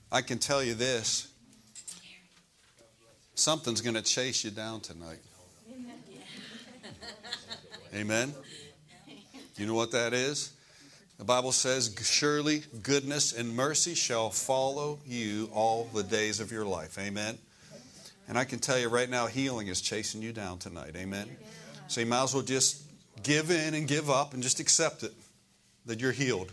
I can tell you this. Something's going to chase you down tonight. Amen? You know what that is? The Bible says, surely goodness and mercy shall follow you all the days of your life. Amen? And I can tell you right now, healing is chasing you down tonight. Amen? So you might as well just give in and give up and just accept it, that you're healed.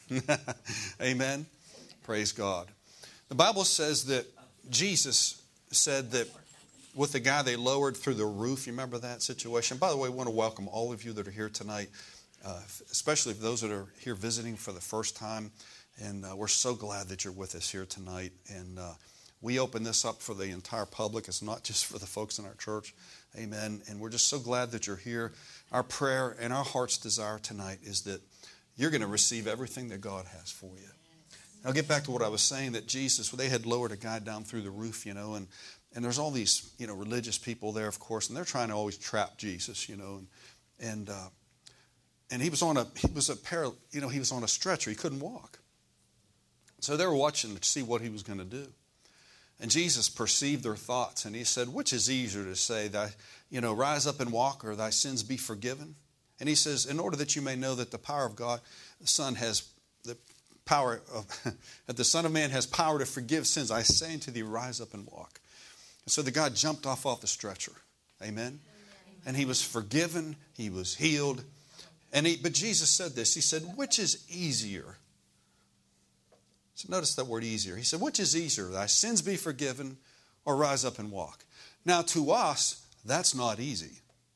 Amen? Praise God. The Bible says that Jesus said that with the guy they lowered through the roof, you remember that situation? By the way, I want to welcome all of you that are here tonight, especially those that are here visiting for the first time. And we're so glad that you're with us here tonight. And we open this up for the entire public. It's not just for the folks in our church. Amen. And we're just so glad that you're here. Our prayer and our heart's desire tonight is that you're going to receive everything that God has for you. I'll get back to what I was saying, that Jesus, they had lowered a guy down through the roof, and there's all these, religious people there, of course, and they're trying to always trap Jesus, and he was on a stretcher. He couldn't walk. So they were watching to see what he was going to do. And Jesus perceived their thoughts, and he said, which is easier to say, rise up and walk, or thy sins be forgiven? And he says, in order that you may know that the power of God, the Son has the power of, that the Son of Man has power to forgive sins, I say unto thee, rise up and walk. And so the guy jumped off the stretcher. Amen? And he was forgiven. He was healed. But Jesus said this. He said, which is easier? So notice that word easier. He said, which is easier? Thy sins be forgiven, or rise up and walk? Now to us, that's not easy.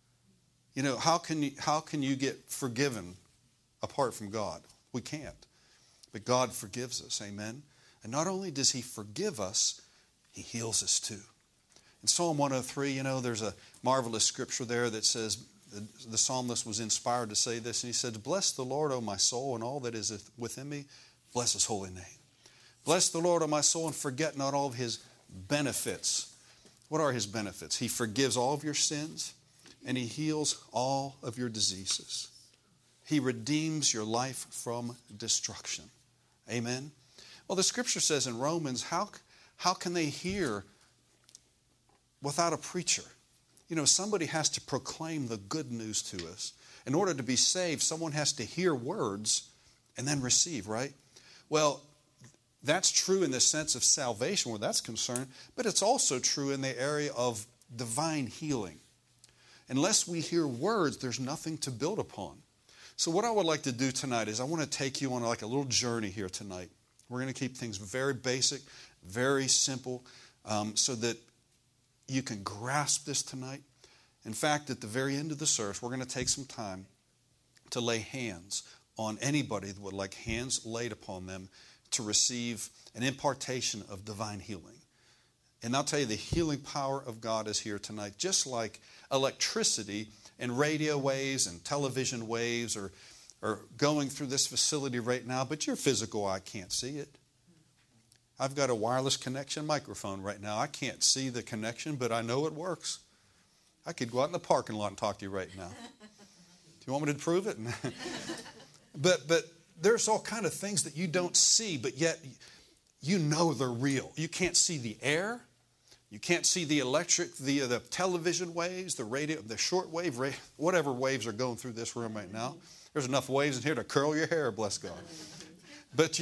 How can you get forgiven apart from God? We can't. But God forgives us. Amen? And not only does he forgive us, he heals us too. In Psalm 103, there's a marvelous scripture there that says, the psalmist was inspired to say this, and he said, bless the Lord, O my soul, and all that is within me. Bless his holy name. Bless the Lord, O my soul, and forget not all of his benefits. What are his benefits? He forgives all of your sins, and he heals all of your diseases. He redeems your life from destruction. Amen? Well, the scripture says in Romans, how can they hear without a preacher? Somebody has to proclaim the good news to us. In order to be saved, someone has to hear words and then receive, right? Well, that's true in the sense of salvation where that's concerned, but it's also true in the area of divine healing. Unless we hear words, there's nothing to build upon. So what I would like to do tonight is I want to take you on like a little journey here tonight. We're going to keep things very basic, very simple, so that you can grasp this tonight. In fact, at the very end of the service, we're going to take some time to lay hands on anybody that would like hands laid upon them to receive an impartation of divine healing. And I'll tell you, the healing power of God is here tonight, just like electricity and radio waves and television waves are going through this facility right now, but your physical eye can't see it. I've got a wireless connection microphone right now. I can't see the connection, but I know it works. I could go out in the parking lot and talk to you right now. Do you want me to prove it? But there's all kind of things that you don't see, but yet you know they're real. You can't see the air. You can't see the electric, the television waves, the radio, the short wave, whatever waves are going through this room right now. There's enough waves in here to curl your hair, bless God. But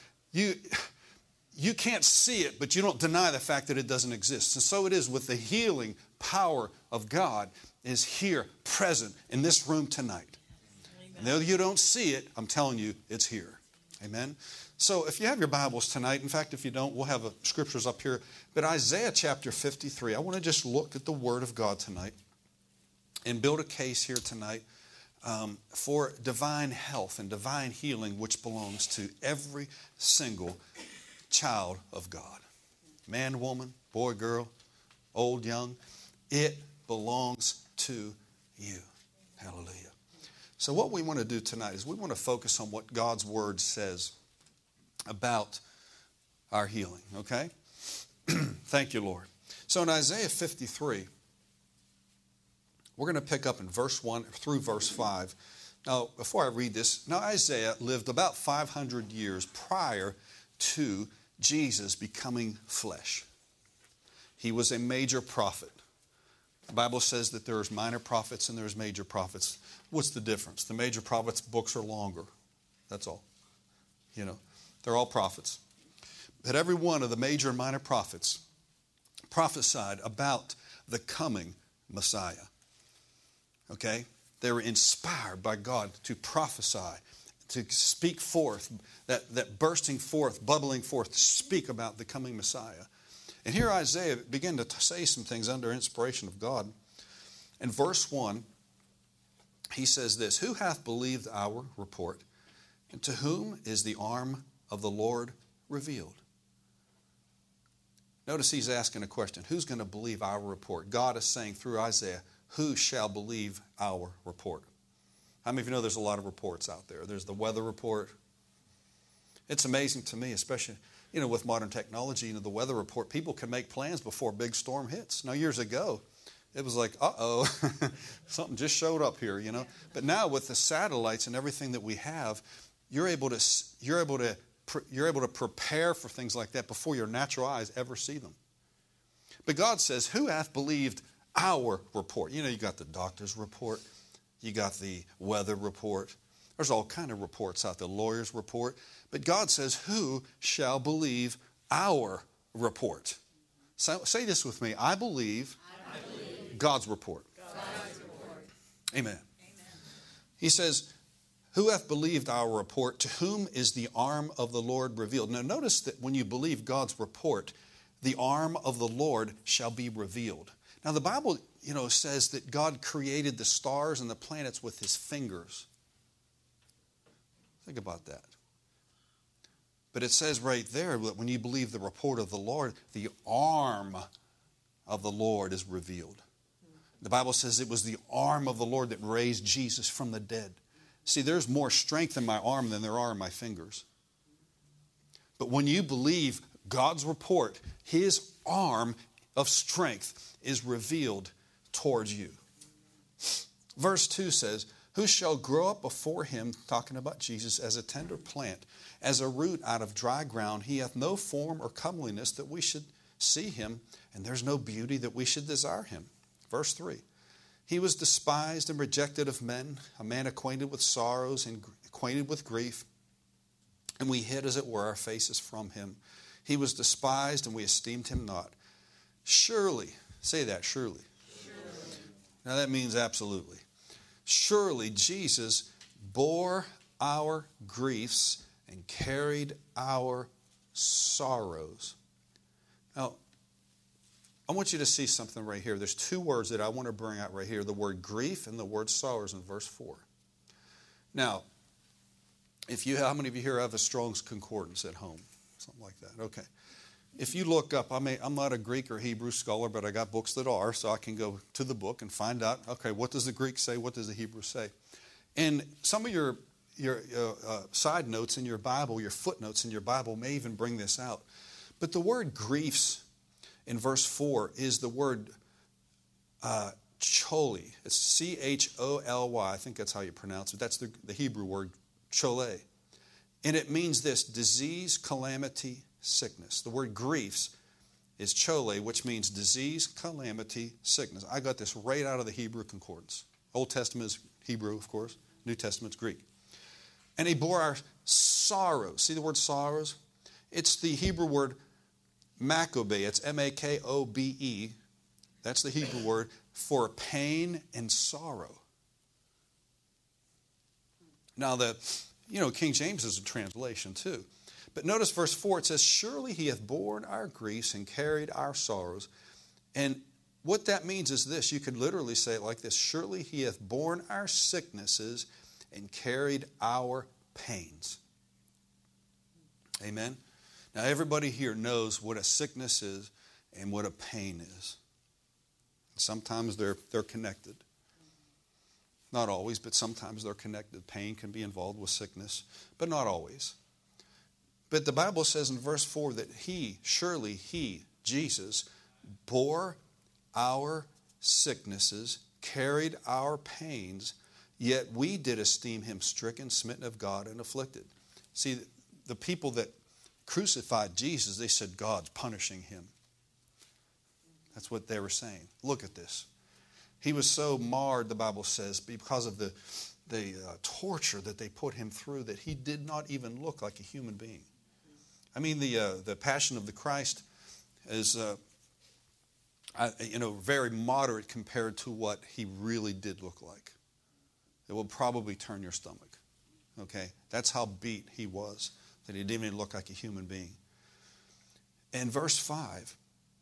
you can't see it, but you don't deny the fact that it doesn't exist. And so it is with the healing power of God is here, present in this room tonight. And though you don't see it, I'm telling you, it's here. Amen? So if you have your Bibles tonight, in fact, if you don't, we'll have scriptures up here. But Isaiah chapter 53, I want to just look at the Word of God tonight and build a case here tonight for divine health and divine healing, which belongs to every single child of God. Man, woman, boy, girl, old, young. It belongs to you. Hallelujah. So what we want to do tonight is we want to focus on what God's Word says about our healing, okay? Thank you, Lord. So in Isaiah 53, we're going to pick up in verse 1 through verse 5. Now, before I read this, Isaiah lived about 500 years prior to Jesus becoming flesh. He was a major prophet. The Bible says that there's minor prophets and there's major prophets. What's the difference? The major prophets' books are longer. That's all. You know, they're all prophets. But every one of the major and minor prophets prophesied about the coming Messiah. Okay? They were inspired by God to prophesy, to speak forth, that bursting forth, bubbling forth, to speak about the coming Messiah. And here Isaiah began to say some things under inspiration of God. In verse 1, he says this, "Who hath believed our report? And to whom is the arm of the Lord revealed?" Notice he's asking a question. Who's going to believe our report? God is saying through Isaiah, who shall believe our report? How many of you know there's a lot of reports out there? There's the weather report. It's amazing to me, especially, you know, with modern technology, you know, the weather report, people can make plans before a big storm hits. Now, years ago, it was like, uh-oh, something just showed up here, you know. But now with the satellites and everything that we have, you're able to prepare for things like that before your natural eyes ever see them. But God says, who hath believed our report? You know, you got the doctor's report. You got the weather report. There's all kind of reports out there, lawyer's report. But God says, who shall believe our report? So, say this with me. I believe God's report. Amen. He says, who hath believed our report? To whom is the arm of the Lord revealed? Now notice that when you believe God's report, the arm of the Lord shall be revealed. Now the Bible, you know, says that God created the stars and the planets with his fingers. Think about that. But it says right there that when you believe the report of the Lord, the arm of the Lord is revealed. The Bible says it was the arm of the Lord that raised Jesus from the dead. See, there's more strength in my arm than there are in my fingers. But when you believe God's report, his arm of strength is revealed towards you. Verse 2 says, who shall grow up before him, talking about Jesus, as a tender plant, as a root out of dry ground. He hath no form or comeliness that we should see him, and there's no beauty that we should desire him. Verse 3, he was despised and rejected of men, a man acquainted with sorrows and acquainted with grief, and we hid, as it were, our faces from him. He was despised, and we esteemed him not. Surely, say that, surely. Now that means absolutely. Surely Jesus bore our griefs and carried our sorrows. Now, I want you to see something right here. There's two words that I want to bring out right here. The word grief and the word sorrows in verse 4. Now, how many of you here have a Strong's Concordance at home? Something like that. Okay. If you look up, I'm not a Greek or Hebrew scholar, but I got books that are, so I can go to the book and find out, okay, what does the Greek say? What does the Hebrew say? And some of your side notes in your Bible, your footnotes in your Bible may even bring this out. But the word griefs in verse 4 is the word choli. It's C-H-O-L-Y. I think that's how you pronounce it. That's the Hebrew word chole. And it means this: disease, calamity, sickness. The word griefs is chole, which means disease, calamity, sickness. I got this right out of the Hebrew Concordance. Old Testament is Hebrew, of course. New Testament's Greek. And he bore our sorrows. See the word sorrows? It's the Hebrew word makobe. It's M-A-K-O-B-E. That's the Hebrew word for pain and sorrow. Now, King James is a translation too. But notice verse 4, it says, surely he hath borne our griefs and carried our sorrows. And what that means is this. You could literally say it like this: surely he hath borne our sicknesses and carried our pains. Amen? Now, everybody here knows what a sickness is and what a pain is. Sometimes they're connected. Not always, but sometimes they're connected. Pain can be involved with sickness, but not always. But the Bible says in verse 4 that surely he, Jesus, bore our sicknesses, carried our pains, yet we did esteem him stricken, smitten of God, and afflicted. See, the people that crucified Jesus, they said God's punishing him. That's what they were saying. Look at this. He was so marred, the Bible says, because of the torture that they put him through, that he did not even look like a human being. I mean, the Passion of the Christ is very moderate compared to what he really did look like. It will probably turn your stomach. Okay? That's how beat he was, that he didn't even look like a human being. In verse 5,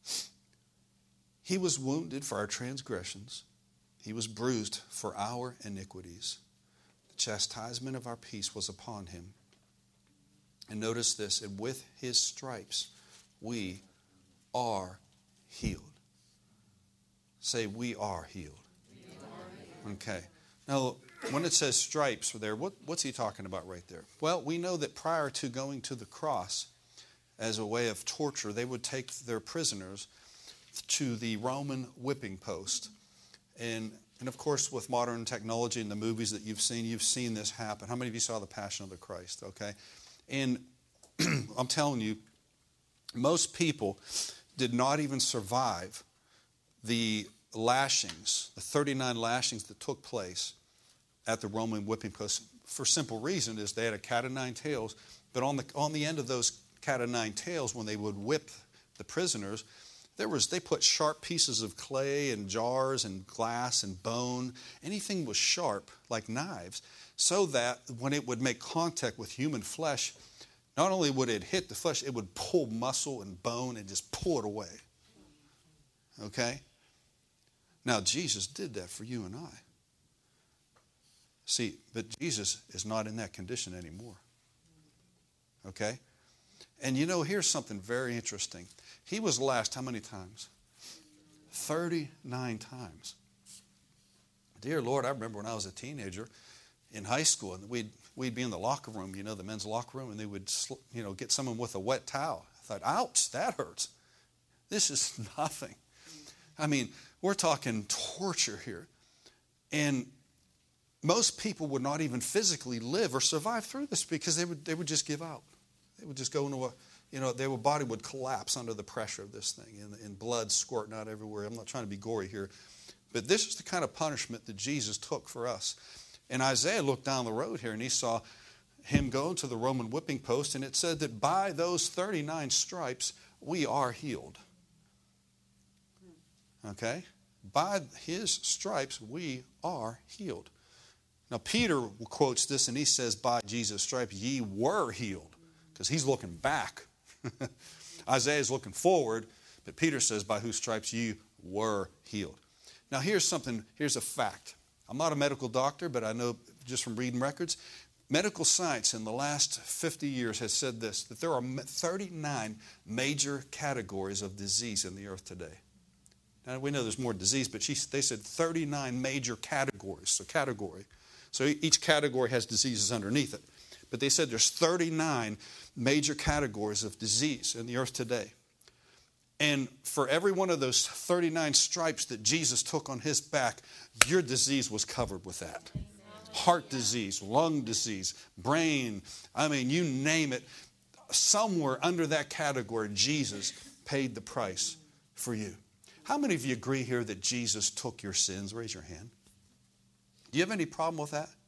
he was wounded for our transgressions. He was bruised for our iniquities. The chastisement of our peace was upon him. And notice this, and with his stripes we are healed. Say, we are healed. Okay. Now, when it says stripes there, what's he talking about right there? Well, we know that prior to going to the cross, as a way of torture, they would take their prisoners to the Roman whipping post. And of course, with modern technology and the movies that you've seen this happen. How many of you saw The Passion of the Christ? Okay. And I'm telling you, most people did not even survive the lashings, the 39 lashings that took place at the Roman whipping post. For simple reason is they had a cat of nine tails, but on the end of those cat of nine tails, when they would whip the prisoners, they put sharp pieces of clay and jars and glass and bone. Anything was sharp, like knives, so that when it would make contact with human flesh, not only would it hit the flesh, it would pull muscle and bone and just pull it away. Okay? Now, Jesus did that for you and I. See, but Jesus is not in that condition anymore. Okay? And here's something very interesting. He was lashed how many times? 39 times. Dear Lord, I remember when I was a teenager in high school, and we'd be in the locker room, the men's locker room, and they would, get someone with a wet towel. I thought, ouch, that hurts. This is nothing. I mean, we're talking torture here. And most people would not even physically live or survive through this because they would just give out. They would just go into their body would collapse under the pressure of this thing, and blood squirting out everywhere. I'm not trying to be gory here. But this is the kind of punishment that Jesus took for us. And Isaiah looked down the road here, and he saw him go to the Roman whipping post, and it said that by those 39 stripes, we are healed. Okay? By his stripes, we are healed. Now, Peter quotes this, and he says, by Jesus' stripes, ye were healed. Because he's looking back. Isaiah's looking forward, but Peter says, by whose stripes you were healed. Now, here's a fact. I'm not a medical doctor, but I know just from reading records, medical science in the last 50 years has said this, that there are 39 major categories of disease in the earth today. Now, we know there's more disease, but they said 39 major categories. So category. So each category has diseases underneath it. But they said there's 39 major categories of disease in the earth today. And for every one of those 39 stripes that Jesus took on his back, your disease was covered with that. Heart disease, lung disease, brain, you name it. Somewhere under that category, Jesus paid the price for you. How many of you agree here that Jesus took your sins? Raise your hand. Do you have any problem with that?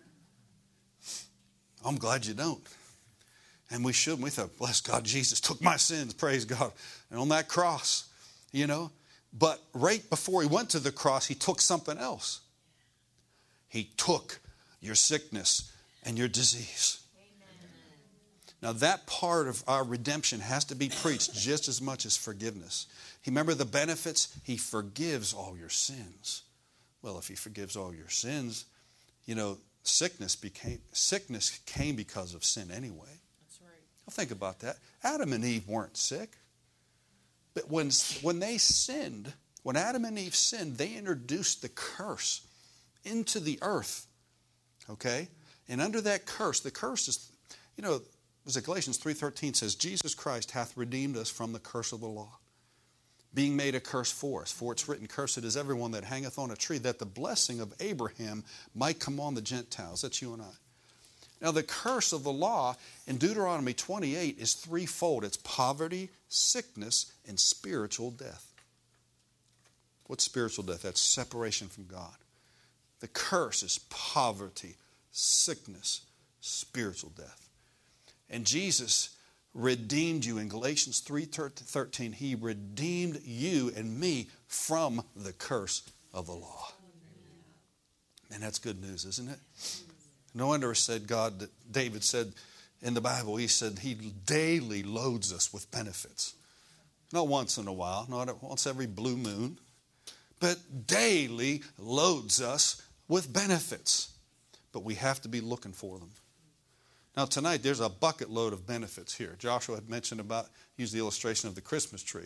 I'm glad you don't. And we shouldn't. We thought, bless God, Jesus took my sins, praise God. And on that cross, But right before he went to the cross, he took something else. He took your sickness and your disease. Now that part of our redemption has to be preached just as much as forgiveness. Remember the benefits? He forgives all your sins. Well, if he forgives all your sins, sickness came because of sin anyway. That's right. Well, think about that. Adam and Eve weren't sick. But when they sinned, when Adam and Eve sinned, they introduced the curse into the earth. Okay? And under that curse, the curse is, was it Galatians 3:13 says, Jesus Christ hath redeemed us from the curse of the law, being made a curse for us. For it's written, cursed is everyone that hangeth on a tree, that the blessing of Abraham might come on the Gentiles. That's you and I. Now, the curse of the law in Deuteronomy 28 is threefold. It's poverty, sickness, and spiritual death. What's spiritual death? That's separation from God. The curse is poverty, sickness, spiritual death. And Jesus redeemed you in Galatians 3:13. He redeemed you and me from the curse of the law. And that's good news, isn't it? No wonder David said in the Bible, he said he daily loads us with benefits. Not once in a while, not once every blue moon, but daily loads us with benefits. But we have to be looking for them. Now tonight there's a bucket load of benefits here. Joshua had mentioned used the illustration of the Christmas tree.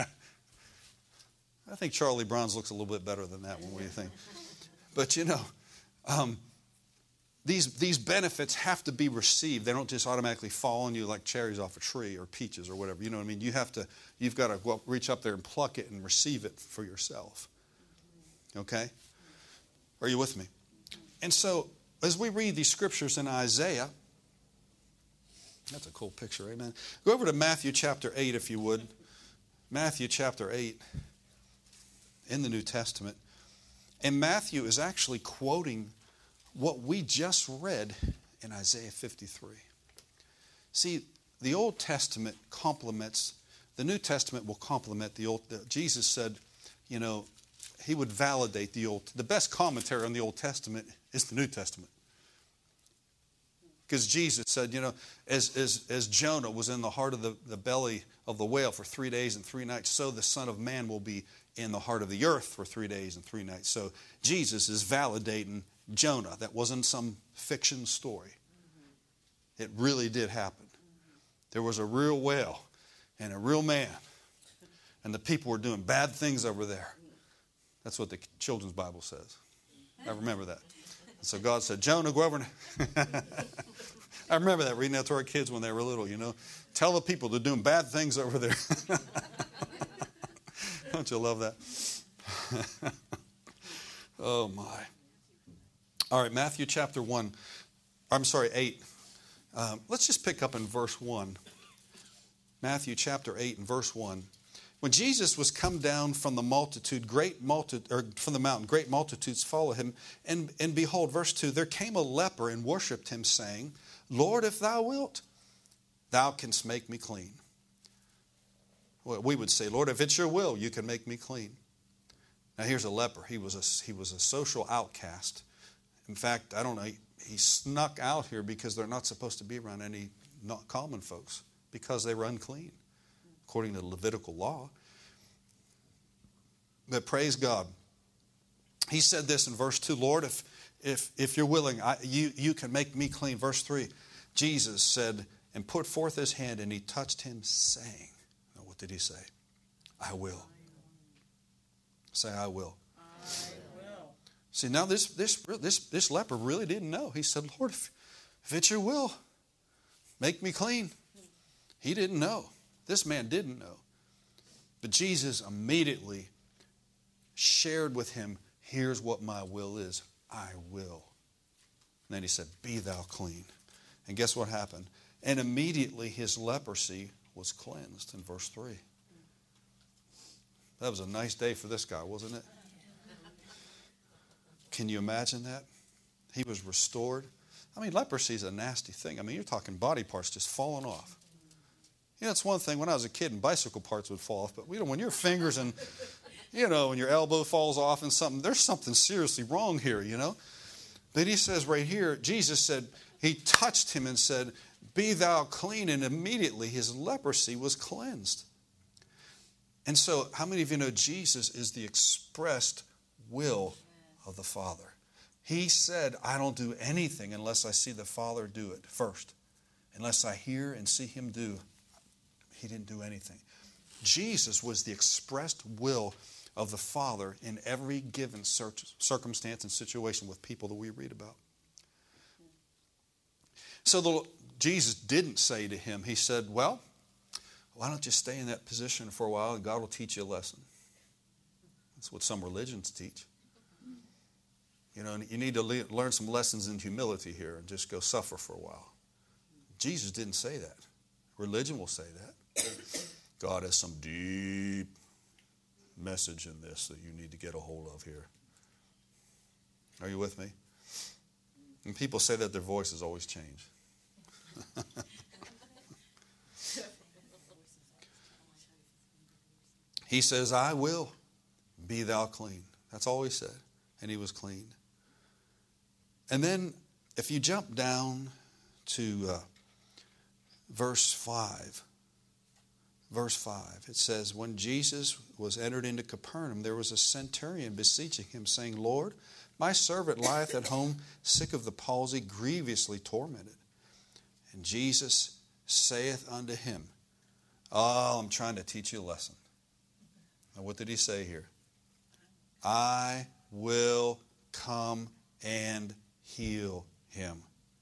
I think Charlie Brown's looks a little bit better than that one. What do you think? But these benefits have to be received. They don't just automatically fall on you like cherries off a tree or peaches or whatever. You know what I mean? You've got to reach up there and pluck it and receive it for yourself. Okay? Are you with me? And so as we read these scriptures in Isaiah, that's a cool picture, amen. Go over to Matthew chapter 8 if you would. Matthew chapter 8 in the New Testament. And Matthew is actually quoting what we just read in Isaiah 53. See, the Old Testament complements, the New Testament will complement the Old. Jesus said, he would validate the Old. The best commentary on the Old Testament is the New Testament. Because Jesus said, as Jonah was in the heart of the belly of the whale for 3 days and 3 nights, so the Son of Man will be in the heart of the earth for 3 days and 3 nights. So Jesus is validating Jonah. That wasn't some fiction story. It really did happen. There was a real whale and a real man. And the people were doing bad things over there. That's what the children's Bible says. I remember that. So God said, Jonah, go over and... I remember that, reading that to our kids when they were little, Tell the people they're doing bad things over there. Don't you love that? Oh, my. All right, Matthew chapter 8. Let's just pick up in verse 1. Matthew chapter 8 and verse 1. When Jesus was come down from the from the mountain, great multitudes followed him. And behold, verse 2, there came a leper and worshipped him, saying, Lord, if thou wilt, thou canst make me clean. Well, we would say, Lord, if it's your will, you can make me clean. Now here's a leper. He was a social outcast. In fact, I don't know, he snuck out here because they're not supposed to be around any not common folks because they were unclean, according to the Levitical law. But praise God. He said this in verse 2, Lord, if you're willing, you can make me clean. Verse 3, Jesus said, and put forth his hand, and he touched him, saying, now what did he say? I will. Say, I will. I will. See, now this leper really didn't know. He said, Lord, if it's your will, make me clean. He didn't know. This man didn't know. But Jesus immediately shared with him, here's what my will is. I will. And then he said, be thou clean. And guess what happened? And immediately his leprosy was cleansed in verse 3. That was a nice day for this guy, wasn't it? Can you imagine that? He was restored. I mean, leprosy is a nasty thing. I mean, you're talking body parts just falling off. It's one thing when I was a kid and bicycle parts would fall off, but when your fingers and, and your elbow falls off and there's something seriously wrong here, But he says right here, Jesus said, he touched him and said, be thou clean, and immediately his leprosy was cleansed. And so, how many of you know Jesus is the expressed will of the Father? He said, I don't do anything unless I see the Father do it first. Unless I hear and see him do. He didn't do anything. Jesus was the expressed will of the Father in every given circumstance and situation with people that we read about. So Jesus didn't say to him, he said, well, why don't you stay in that position for a while and God will teach you a lesson. That's what some religions teach. You know, you need to learn some lessons in humility here and just go suffer for a while. Jesus didn't say that. Religion will say that. God has some deep message in this that you need to get a hold of here. Are you with me? And people say that their voices always change. He says, I will be thou clean. That's all he said. And he was clean. And then if you jump down to verse 5, it says, when Jesus was entered into Capernaum, there was a centurion beseeching him, saying, Lord, my servant lieth at home, sick of the palsy, grievously tormented. And Jesus saith unto him, oh, I'm trying to teach you a lesson. Now, what did he say here? I will come and heal him.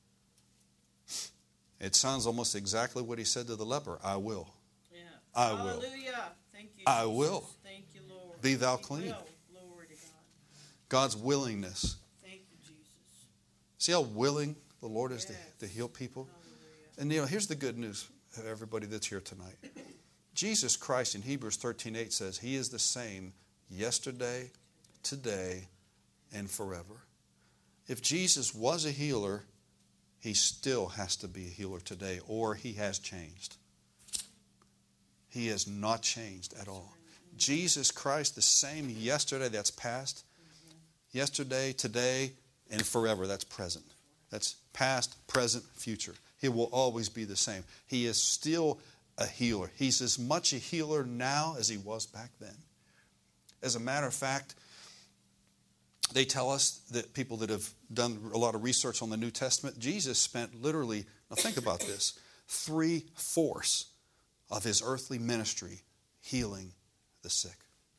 It sounds almost exactly what he said to the leper. I will. Yeah. I will. Hallelujah. Thank you, I Jesus. will. Thank you, Lord. Be thou clean. Glory to God. God's willingness. Thank you, Jesus. See how willing the Lord is Yes. to heal people? Hallelujah. And here's the good news, everybody that's here tonight. Jesus Christ in Hebrews 13:8 says, He is the same yesterday, today, and forever. If Jesus was a healer, He still has to be a healer today, or He has changed. He has not changed at all. Jesus Christ, the same yesterday, that's past, yesterday, today, and forever, that's present. That's past, present, future. He will always be the same. He is still a healer. He's as much a healer now as He was back then. As a matter of fact, they tell us that people that have done a lot of research on the New Testament, Jesus spent literally, now think about this, 3/4 of His earthly ministry healing the sick.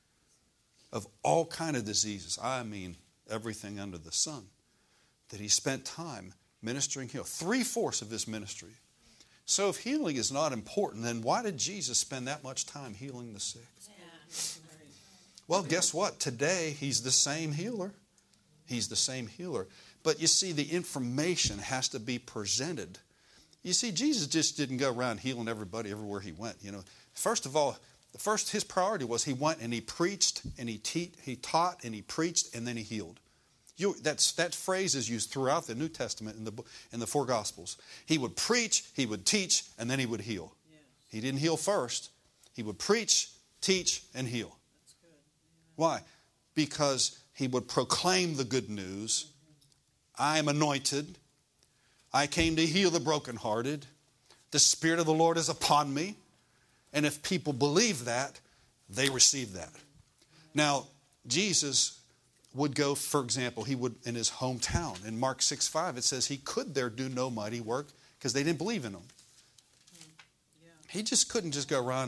Of all kind of diseases, I mean everything under the sun, that He spent time ministering healing. 3/4 of His ministry. So if healing is not important, then why did Jesus spend that much time healing the sick? Well, guess what? Today, He's the same healer. He's the same healer. But you see, the information has to be presented. You see, Jesus just didn't go around healing everybody everywhere He went. You know, first of all, His priority was He went and He preached and He taught and He preached and then He healed. That phrase is used throughout the New Testament in the four Gospels. He would preach, He would teach, and then He would heal. Yes. He didn't heal first. He would preach, teach, and heal. That's good. Why? Because He would proclaim the good news. I am anointed. I came to heal the brokenhearted. The Spirit of the Lord is upon me. And if people believe that, they receive that. Now, Jesus would go, for example, He would in His hometown. In Mark 6:5, it says He could there do no mighty work because they didn't believe in Him. Yeah. He just couldn't just go around,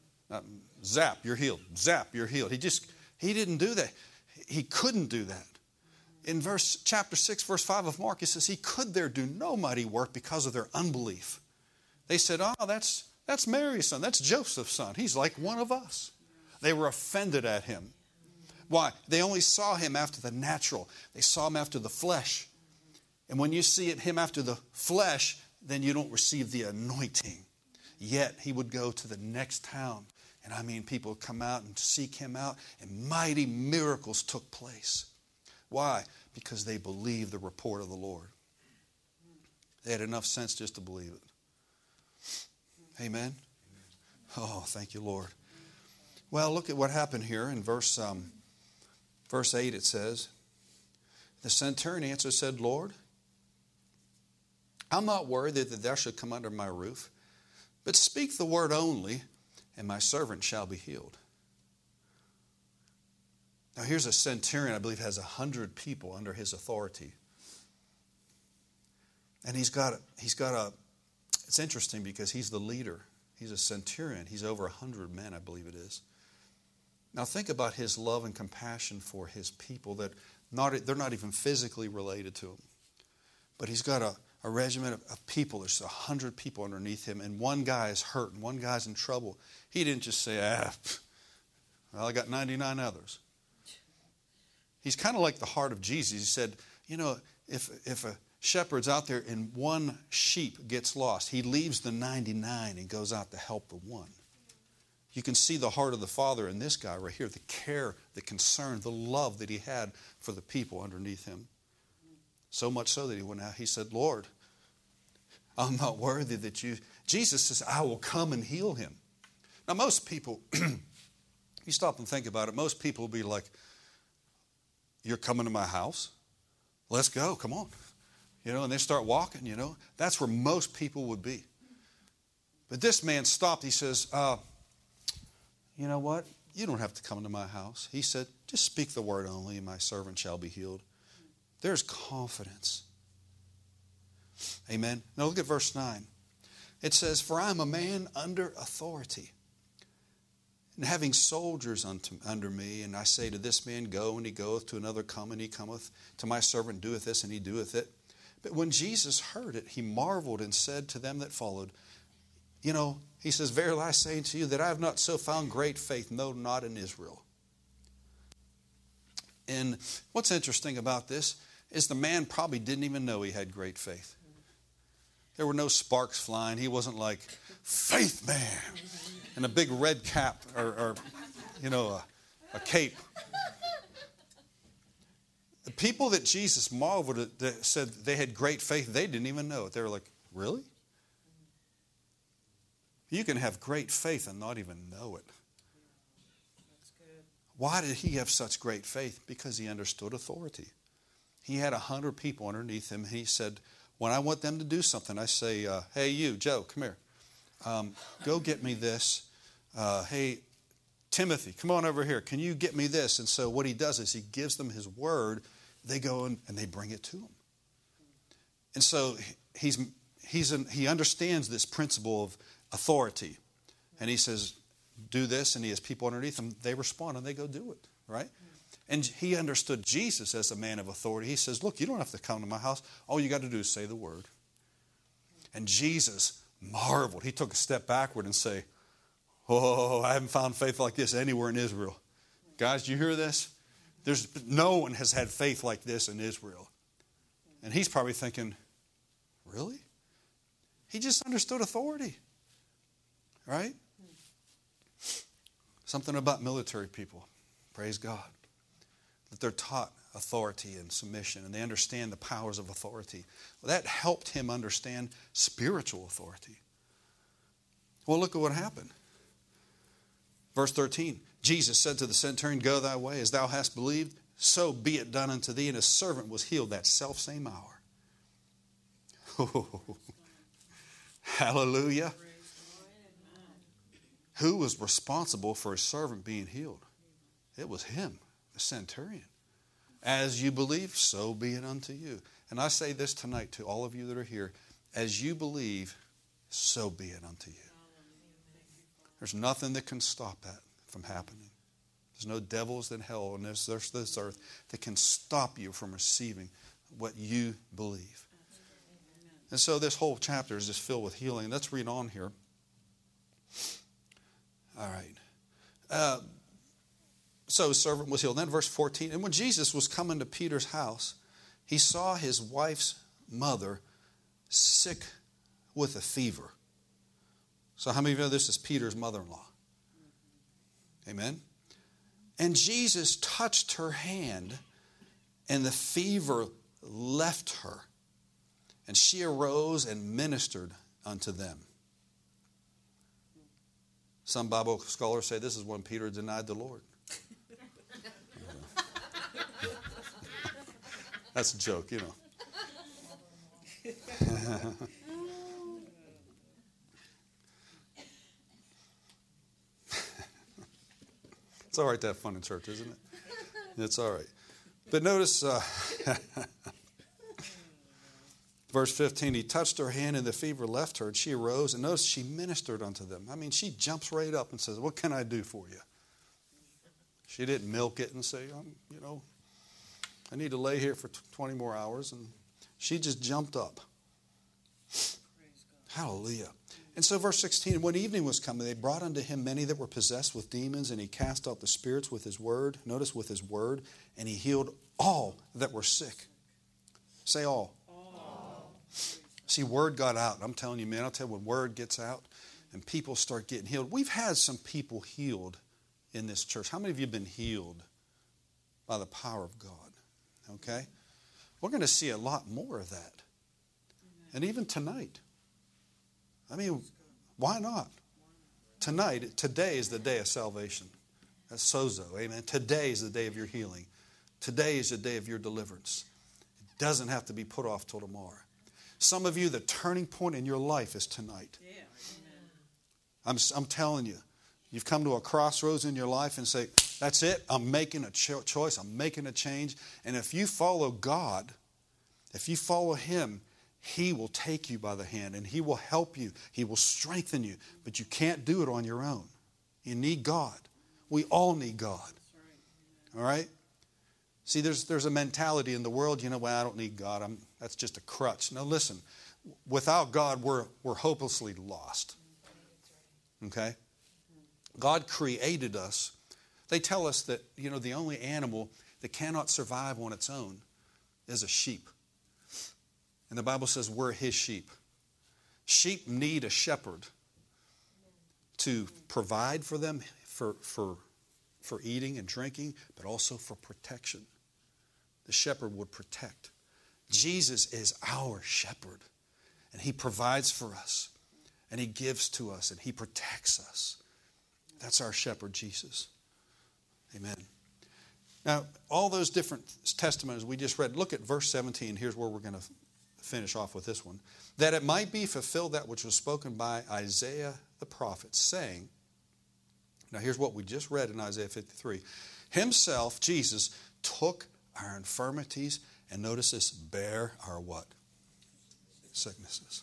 zap, you're healed. Zap, you're healed. He didn't do that. He couldn't do that. In chapter 6, verse 5 of Mark, it says He could there do no mighty work because of their unbelief. They said, oh, that's Mary's son. That's Joseph's son. He's like one of us. They were offended at Him. Why? They only saw Him after the natural. They saw Him after the flesh. And when you see Him after the flesh, then you don't receive the anointing. Yet He would go to the next town. And I mean, people would come out and seek Him out. And mighty miracles took place. Why? Because they believed the report of the Lord. They had enough sense just to believe it. Amen? Oh, thank you, Lord. Well, look at what happened here in verse 8. It says, the centurion answered, said, Lord, I'm not worthy that thou should come under my roof, but speak the word only, and my servant shall be healed. Now here's a centurion, I believe, has 100 people under his authority. And he's got a, it's interesting because he's the leader. He's a centurion. He's over 100 men, I believe it is. Now think about his love and compassion for his people that they're not even physically related to him. But he's got a regiment of people. There's 100 people underneath him, and one guy is hurt and one guy's in trouble. He didn't just say, well, I got 99 others. He's kind of like the heart of Jesus. He said, if a shepherd's out there and one sheep gets lost, he leaves the 99 and goes out to help the one. You can see the heart of the Father in this guy right here, the care, the concern, the love that he had for the people underneath him. So much so that he went out, he said, Lord, I'm not worthy that you... Jesus says, I will come and heal him. Now most people, you stop and think about it, most people will be like, you're coming to my house? Let's go, come on. And they start walking, That's where most people would be. But this man stopped. He says, you know what? You don't have to come to my house. He said, just speak the word only and my servant shall be healed. There's confidence. Amen. Now look at verse 9. It says, for I am a man under authority, and having soldiers under me, and I say to this man, go, and he goeth, to another, come, and he cometh, to my servant, doeth this, and he doeth it. But when Jesus heard it, he marveled and said to them that followed, he says, verily I say unto you that I have not so found great faith, no, not in Israel. And what's interesting about this is the man probably didn't even know he had great faith. There were no sparks flying. He wasn't like, faith man, and a big red cap or a cape. The people that Jesus marveled at, that said they had great faith, they didn't even know it. They were like, really? You can have great faith and not even know it. That's good. Why did he have such great faith? Because he understood authority. He had 100 people underneath him. He said, when I want them to do something, I say, hey, you, Joe, come here. Go get me this. Hey, Timothy, come on over here. Can you get me this? And so what he does is he gives them his word. They go and they bring it to him. And so he understands this principle of authority. And he says, do this. And he has people underneath him. They respond and they go do it. Right? And he understood Jesus as a man of authority. He says, look, you don't have to come to my house. All you got to do is say the word. And Jesus marveled. He took a step backward and say, oh, I haven't found faith like this anywhere in Israel. Guys, do you hear this? No one has had faith like this in Israel. And he's probably thinking, really? He just understood authority. Right? Something about military people. Praise God. That they're taught authority and submission, and they understand the powers of authority. Well, that helped him understand spiritual authority. Well, look at what happened. Verse 13, Jesus said to the centurion, go thy way, as thou hast believed, so be it done unto thee. And his servant was healed that selfsame hour. Oh, hallelujah. Who was responsible for his servant being healed? It was him, the centurion. As you believe, so be it unto you. And I say this tonight to all of you that are here. As you believe, so be it unto you. There's nothing that can stop that from happening. There's no devils in hell on this earth that can stop you from receiving what you believe. And so this whole chapter is just filled with healing. Let's read on here. All right. So his servant was healed. Then verse 14. And when Jesus was coming to Peter's house, he saw his wife's mother sick with a fever. So how many of you know this is Peter's mother-in-law? Amen. And Jesus touched her hand, and the fever left her. And she arose and ministered unto them. Some Bible scholars say this is when Peter denied the Lord. That's a joke, you know. It's all right to have fun in church, isn't it? It's all right. But notice, verse 15, he touched her hand and the fever left her, and she arose, and notice she ministered unto them. I mean, she jumps right up and says, what can I do for you? She didn't milk it and say, I need to lay here for 20 more hours. And she just jumped up. Hallelujah. And so verse 16, when evening was coming, they brought unto him many that were possessed with demons, and he cast out the spirits with his word. Notice, with his word. And he healed all that were sick. Say all. All. See, word got out. I'm telling you, man, I'll tell you, when word gets out and people start getting healed. We've had some people healed in this church. How many of you have been healed by the power of God? Okay? We're going to see a lot more of that. And even tonight. I mean, why not? Today is the day of salvation. That's sozo, amen. Today is the day of your healing. Today is the day of your deliverance. It doesn't have to be put off till tomorrow. Some of you, the turning point in your life is tonight. I'm telling you, you've come to a crossroads in your life and say, that's it, I'm making a choice, I'm making a change. And if you follow God, if you follow Him, He will take you by the hand and He will help you. He will strengthen you. But you can't do it on your own. You need God. We all need God. All right? See, there's a mentality in the world, well, I don't need God. That's just a crutch. No, listen. Without God, we're hopelessly lost. Okay? God created us. They tell us that, the only animal that cannot survive on its own is a sheep. And the Bible says we're His sheep. Sheep need a shepherd to provide for them for eating and drinking, but also for protection. The shepherd would protect. Jesus is our shepherd. And He provides for us. And He gives to us. And He protects us. That's our shepherd, Jesus. Amen. Now, all those different testimonies we just read, look at verse 17. Here's where we're going to finish off with this one. That it might be fulfilled that which was spoken by Isaiah the prophet, saying, now here's what we just read in Isaiah 53. Himself, Jesus, took our infirmities, and notice this, bear our what? Sicknesses.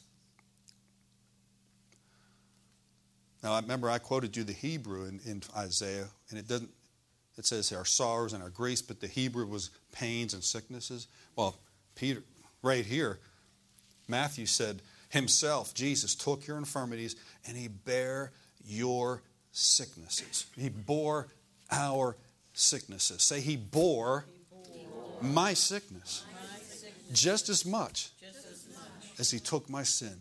Now, I remember I quoted you the Hebrew in Isaiah, and it says our sorrows and our griefs, but the Hebrew was pains and sicknesses. Well, Peter, right here, Matthew said, Himself, Jesus, took your infirmities, and He bare your sicknesses. He bore our sicknesses. Say, He bore my sickness just as much as He took my sin.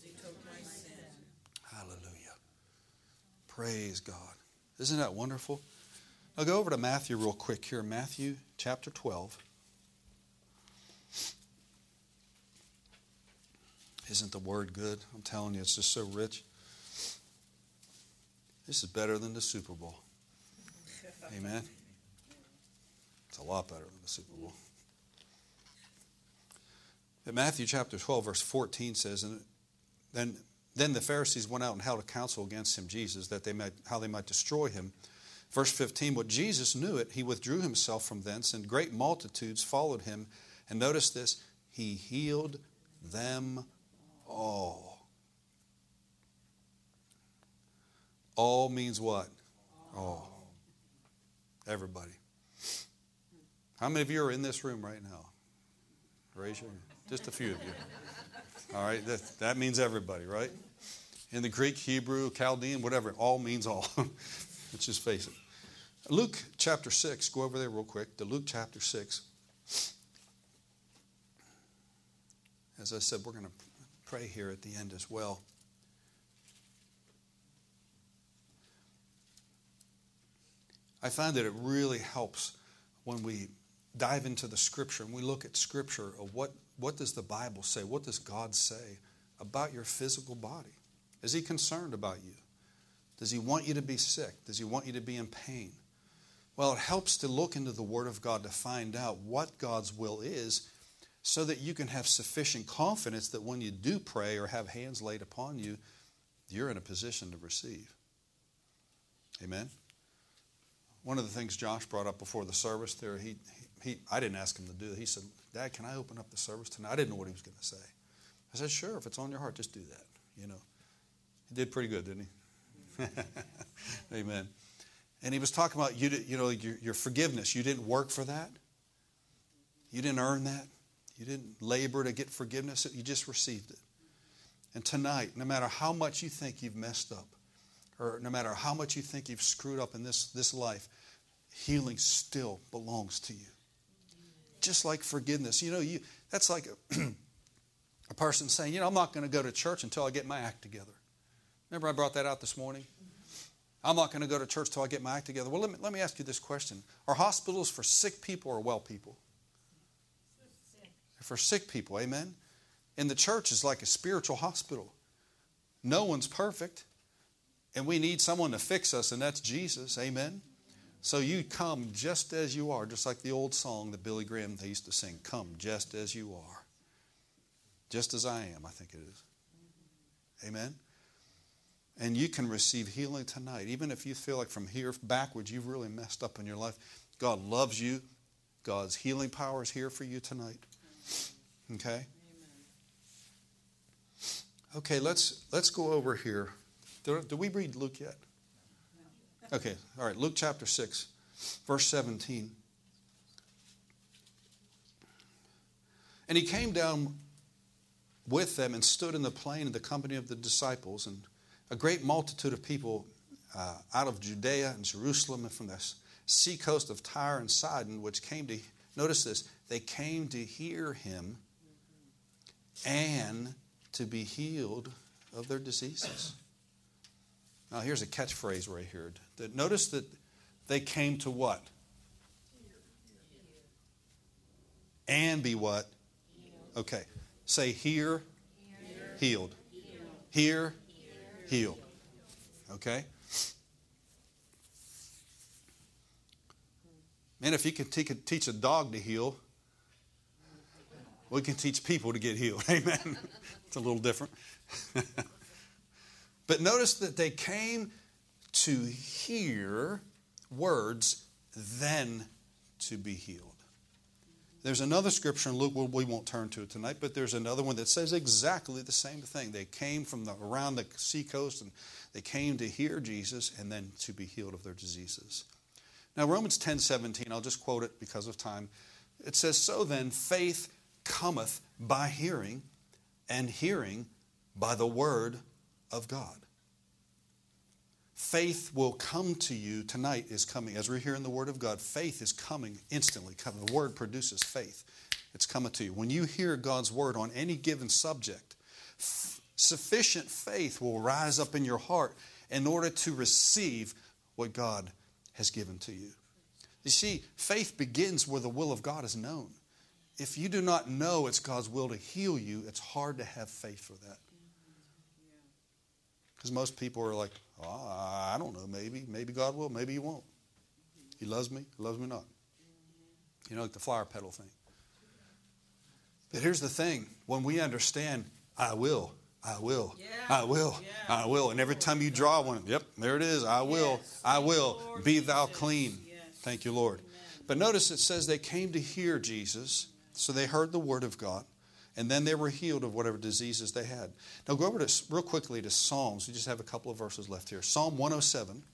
Hallelujah. Praise God. Isn't that wonderful? I'll go over to Matthew real quick here. Matthew chapter 12. Isn't the word good? I'm telling you, it's just so rich. This is better than the Super Bowl. Amen. It's a lot better than the Super Bowl. In Matthew chapter 12, verse 14 says, and then the Pharisees went out and held a council against him, Jesus, how they might destroy him. Verse 15, but Jesus knew it. He withdrew himself from thence, and great multitudes followed him. And notice this, He healed them all. All means what? All. Everybody. How many of you are in this room right now? Raise your hand. Just a few of you. All right, that means everybody, right? In the Greek, Hebrew, Chaldean, whatever, all means all. Let's just face it. Luke chapter 6, go over there real quick. To Luke chapter 6. As I said, we're going to pray here at the end as well. I find that it really helps when we dive into the Scripture and we look at Scripture of what does the Bible say? What does God say about your physical body? Is He concerned about you? Does He want you to be sick? Does He want you to be in pain? Well, it helps to look into the Word of God to find out what God's will is so that you can have sufficient confidence that when you do pray or have hands laid upon you, you're in a position to receive. Amen? One of the things Josh brought up before the service there, I didn't ask him to do it. He said, Dad, can I open up the service tonight? I didn't know what he was going to say. I said, sure, if it's on your heart, just do that. He did pretty good, didn't he? Amen. And he was talking about your forgiveness. You didn't work for that. You didn't earn that. You didn't labor to get forgiveness. You just received it. And tonight, no matter how much you think you've messed up, or no matter how much you think you've screwed up in this life, healing still belongs to you. Just like forgiveness. That's like a person saying, I'm not going to go to church until I get my act together. Remember I brought that out this morning? I'm not going to go to church until I get my act together. Well, let me ask you this question. Are hospitals for sick people or well people? For sick people, amen? And the church is like a spiritual hospital. No one's perfect. And we need someone to fix us, and that's Jesus, amen? So you come just as you are, just like the old song that Billy Graham they used to sing, come just as you are. Just as I am, I think it is. Amen? And you can receive healing tonight. Even if you feel like from here backwards you've really messed up in your life, God loves you. God's healing power is here for you tonight. Okay? Okay, let's go over here. Did we read Luke yet? Okay, all right. Luke chapter 6, verse 17. And he came down with them and stood in the plain in the company of the disciples, and a great multitude of people out of Judea and Jerusalem and from the sea coast of Tyre and Sidon, which came to, notice this, they came to hear him and to be healed of their diseases. Now here's a catchphrase right here. Notice that they came to what? And be what? Okay. Say hear, healed. Hear, healed. Okay? Man, if you could teach a dog to heal, we can teach people to get healed. Amen. It's a little different. But notice that they came to hear words, then to be healed. There's another scripture in Luke, we won't turn to it tonight, but there's another one that says exactly the same thing. They came from around the seacoast and they came to hear Jesus and then to be healed of their diseases. Now Romans 10:17, I'll just quote it because of time. It says, so then faith cometh by hearing, and hearing by the word of God. Faith will come to you tonight is coming. As we're hearing the word of God, faith is coming instantly. The word produces faith. It's coming to you. When you hear God's word on any given subject, sufficient faith will rise up in your heart in order to receive what God has given to you. You see, faith begins where the will of God is known. If you do not know it's God's will to heal you, it's hard to have faith for that. Because most people are like, I don't know, maybe God will, maybe he won't. He loves me not. Like the flower petal thing. But here's the thing, when we understand, I will. And every time you draw one, yep, there it is, I will, be thou clean. Thank you, Lord. But notice it says they came to hear Jesus, so they heard the word of God. And then they were healed of whatever diseases they had. Now go over real quickly to Psalms. We just have a couple of verses left here. Psalm 107.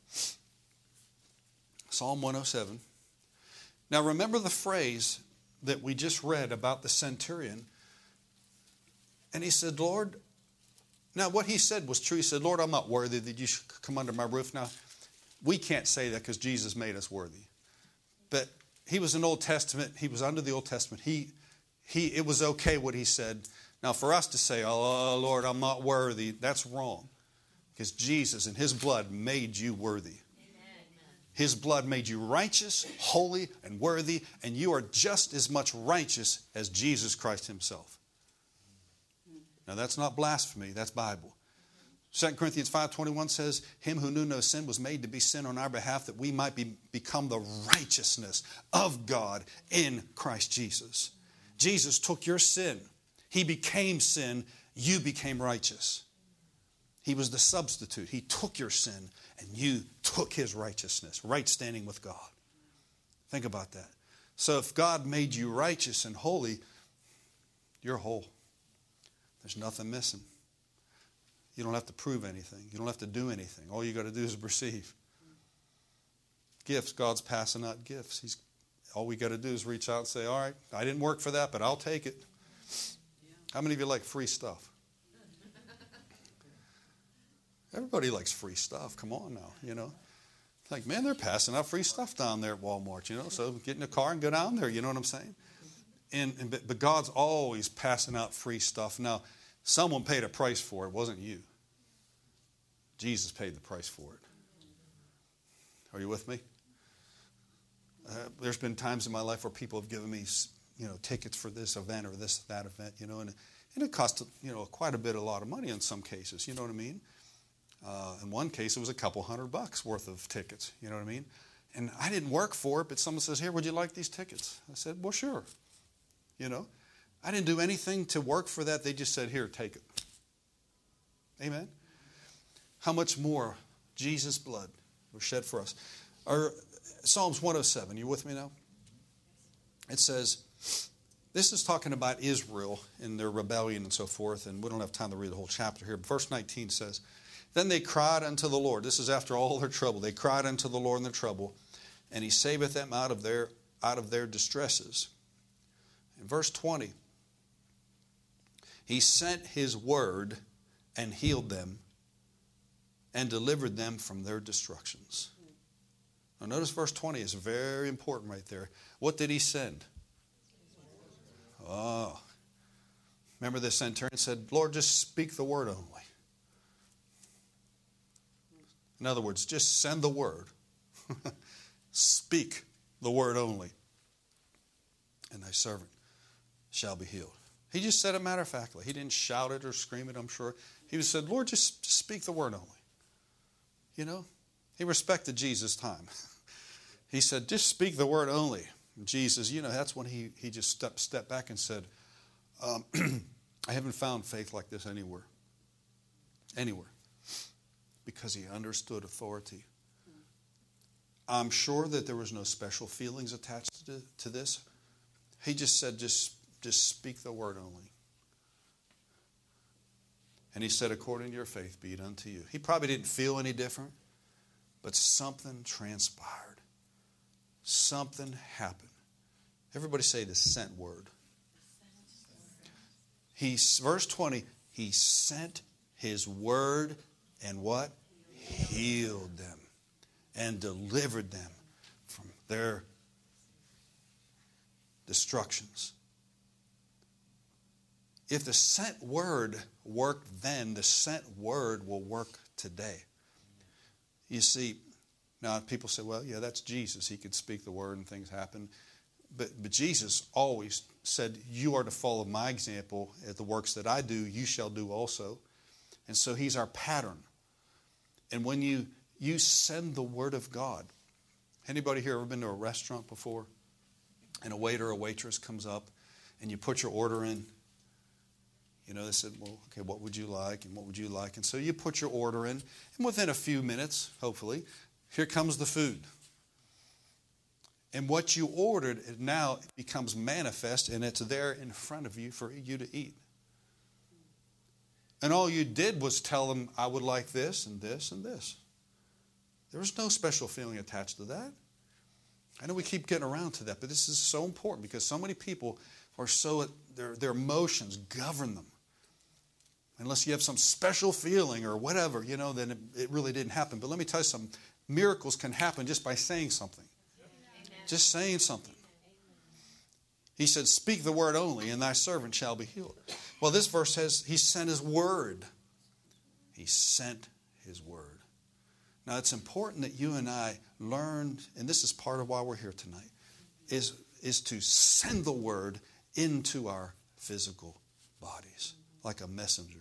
Psalm 107. Now remember the phrase that we just read about the centurion. And he said, Lord, now what he said was true. He said, Lord, I'm not worthy that you should come under my roof. Now, we can't say that because Jesus made us worthy. But he was in Old Testament. He was under the Old Testament. It was okay what he said. Now for us to say, oh Lord, I'm not worthy, that's wrong. Because Jesus and his blood made you worthy. His blood made you righteous, holy, and worthy, and you are just as much righteous as Jesus Christ himself. Now that's not blasphemy, that's Bible. 2 Corinthians 5:21 says, him who knew no sin was made to be sin on our behalf that we might become the righteousness of God in Christ Jesus. Jesus took your sin. He became sin. You became righteous. He was the substitute. He took your sin and you took his righteousness, right standing with God. Think about that. So if God made you righteous and holy, you're whole. There's nothing missing. You don't have to prove anything. You don't have to do anything. All you got to do is receive. Gifts. God's passing out gifts. All we got to do is reach out and say, all right, I didn't work for that, but I'll take it. How many of you like free stuff? Everybody likes free stuff. Come on now, you know. Like, man, they're passing out free stuff down there at Walmart, you know. So get in a car and go down there, you know what I'm saying? But God's always passing out free stuff. Now, someone paid a price for it. It wasn't you. Jesus paid the price for it. Are you with me? There's been times in my life where people have given me, you know, tickets for this event or that event, you know, and it cost, you know, quite a lot of money in some cases, you know what I mean? In one case, it was a couple $100 worth of tickets, you know what I mean? And I didn't work for it, but someone says, here, would you like these tickets? I said, well, sure. You know, I didn't do anything to work for that. They just said, here, take it. Amen? How much more Jesus' blood was shed for us? Or Psalms 107, you with me now? It says, this is talking about Israel and their rebellion and so forth, and we don't have time to read the whole chapter here. But verse 19 says, then they cried unto the Lord. This is after all their trouble. They cried unto the Lord in their trouble, and he saveth them out of their distresses. In verse 20, he sent his word and healed them and delivered them from their destructions. Now notice verse 20 is very important right there. What did he send? Oh. Remember the centurion said, Lord, just speak the word only. In other words, just send the word. Speak the word only. And thy servant shall be healed. He just said it matter-of-factly. He didn't shout it or scream it, I'm sure. He just said, Lord, just speak the word only. You know, he respected Jesus' time. He said, just speak the word only. And Jesus, you know, that's when he just stepped back and said, I haven't found faith like this anywhere. Anywhere. Because he understood authority. I'm sure that there was no special feelings attached to this. He just said, just speak the word only. And he said, according to your faith, be it unto you. He probably didn't feel any different, but something transpired. Something happened. Everybody say the sent word. Verse 20, he sent his word and what? Healed them and delivered them from their destructions. If the sent word worked then, the sent word will work today. You see, now people say, well, yeah, that's Jesus. He could speak the word and things happen. But Jesus always said, you are to follow my example. At the works that I do, you shall do also. And so he's our pattern. And when you send the word of God, anybody here ever been to a restaurant before? And a waiter or waitress comes up and you put your order in. You know, they said, well, okay, what would you like and what would you like? And so you put your order in, and within a few minutes, hopefully, here comes the food. And what you ordered, it now becomes manifest, and it's there in front of you for you to eat. And all you did was tell them, I would like this and this and this. There was no special feeling attached to that. I know we keep getting around to that, but this is so important because so many people are their emotions govern them. Unless you have some special feeling or whatever, you know, then it really didn't happen. But let me tell you something. Miracles can happen just by saying something. Amen. Just saying something. He said, speak the word only, and thy servant shall be healed. Well, this verse says he sent his word. He sent his word. Now, it's important that you and I learn, and this is part of why we're here tonight, is to send the word into our physical bodies like a messenger.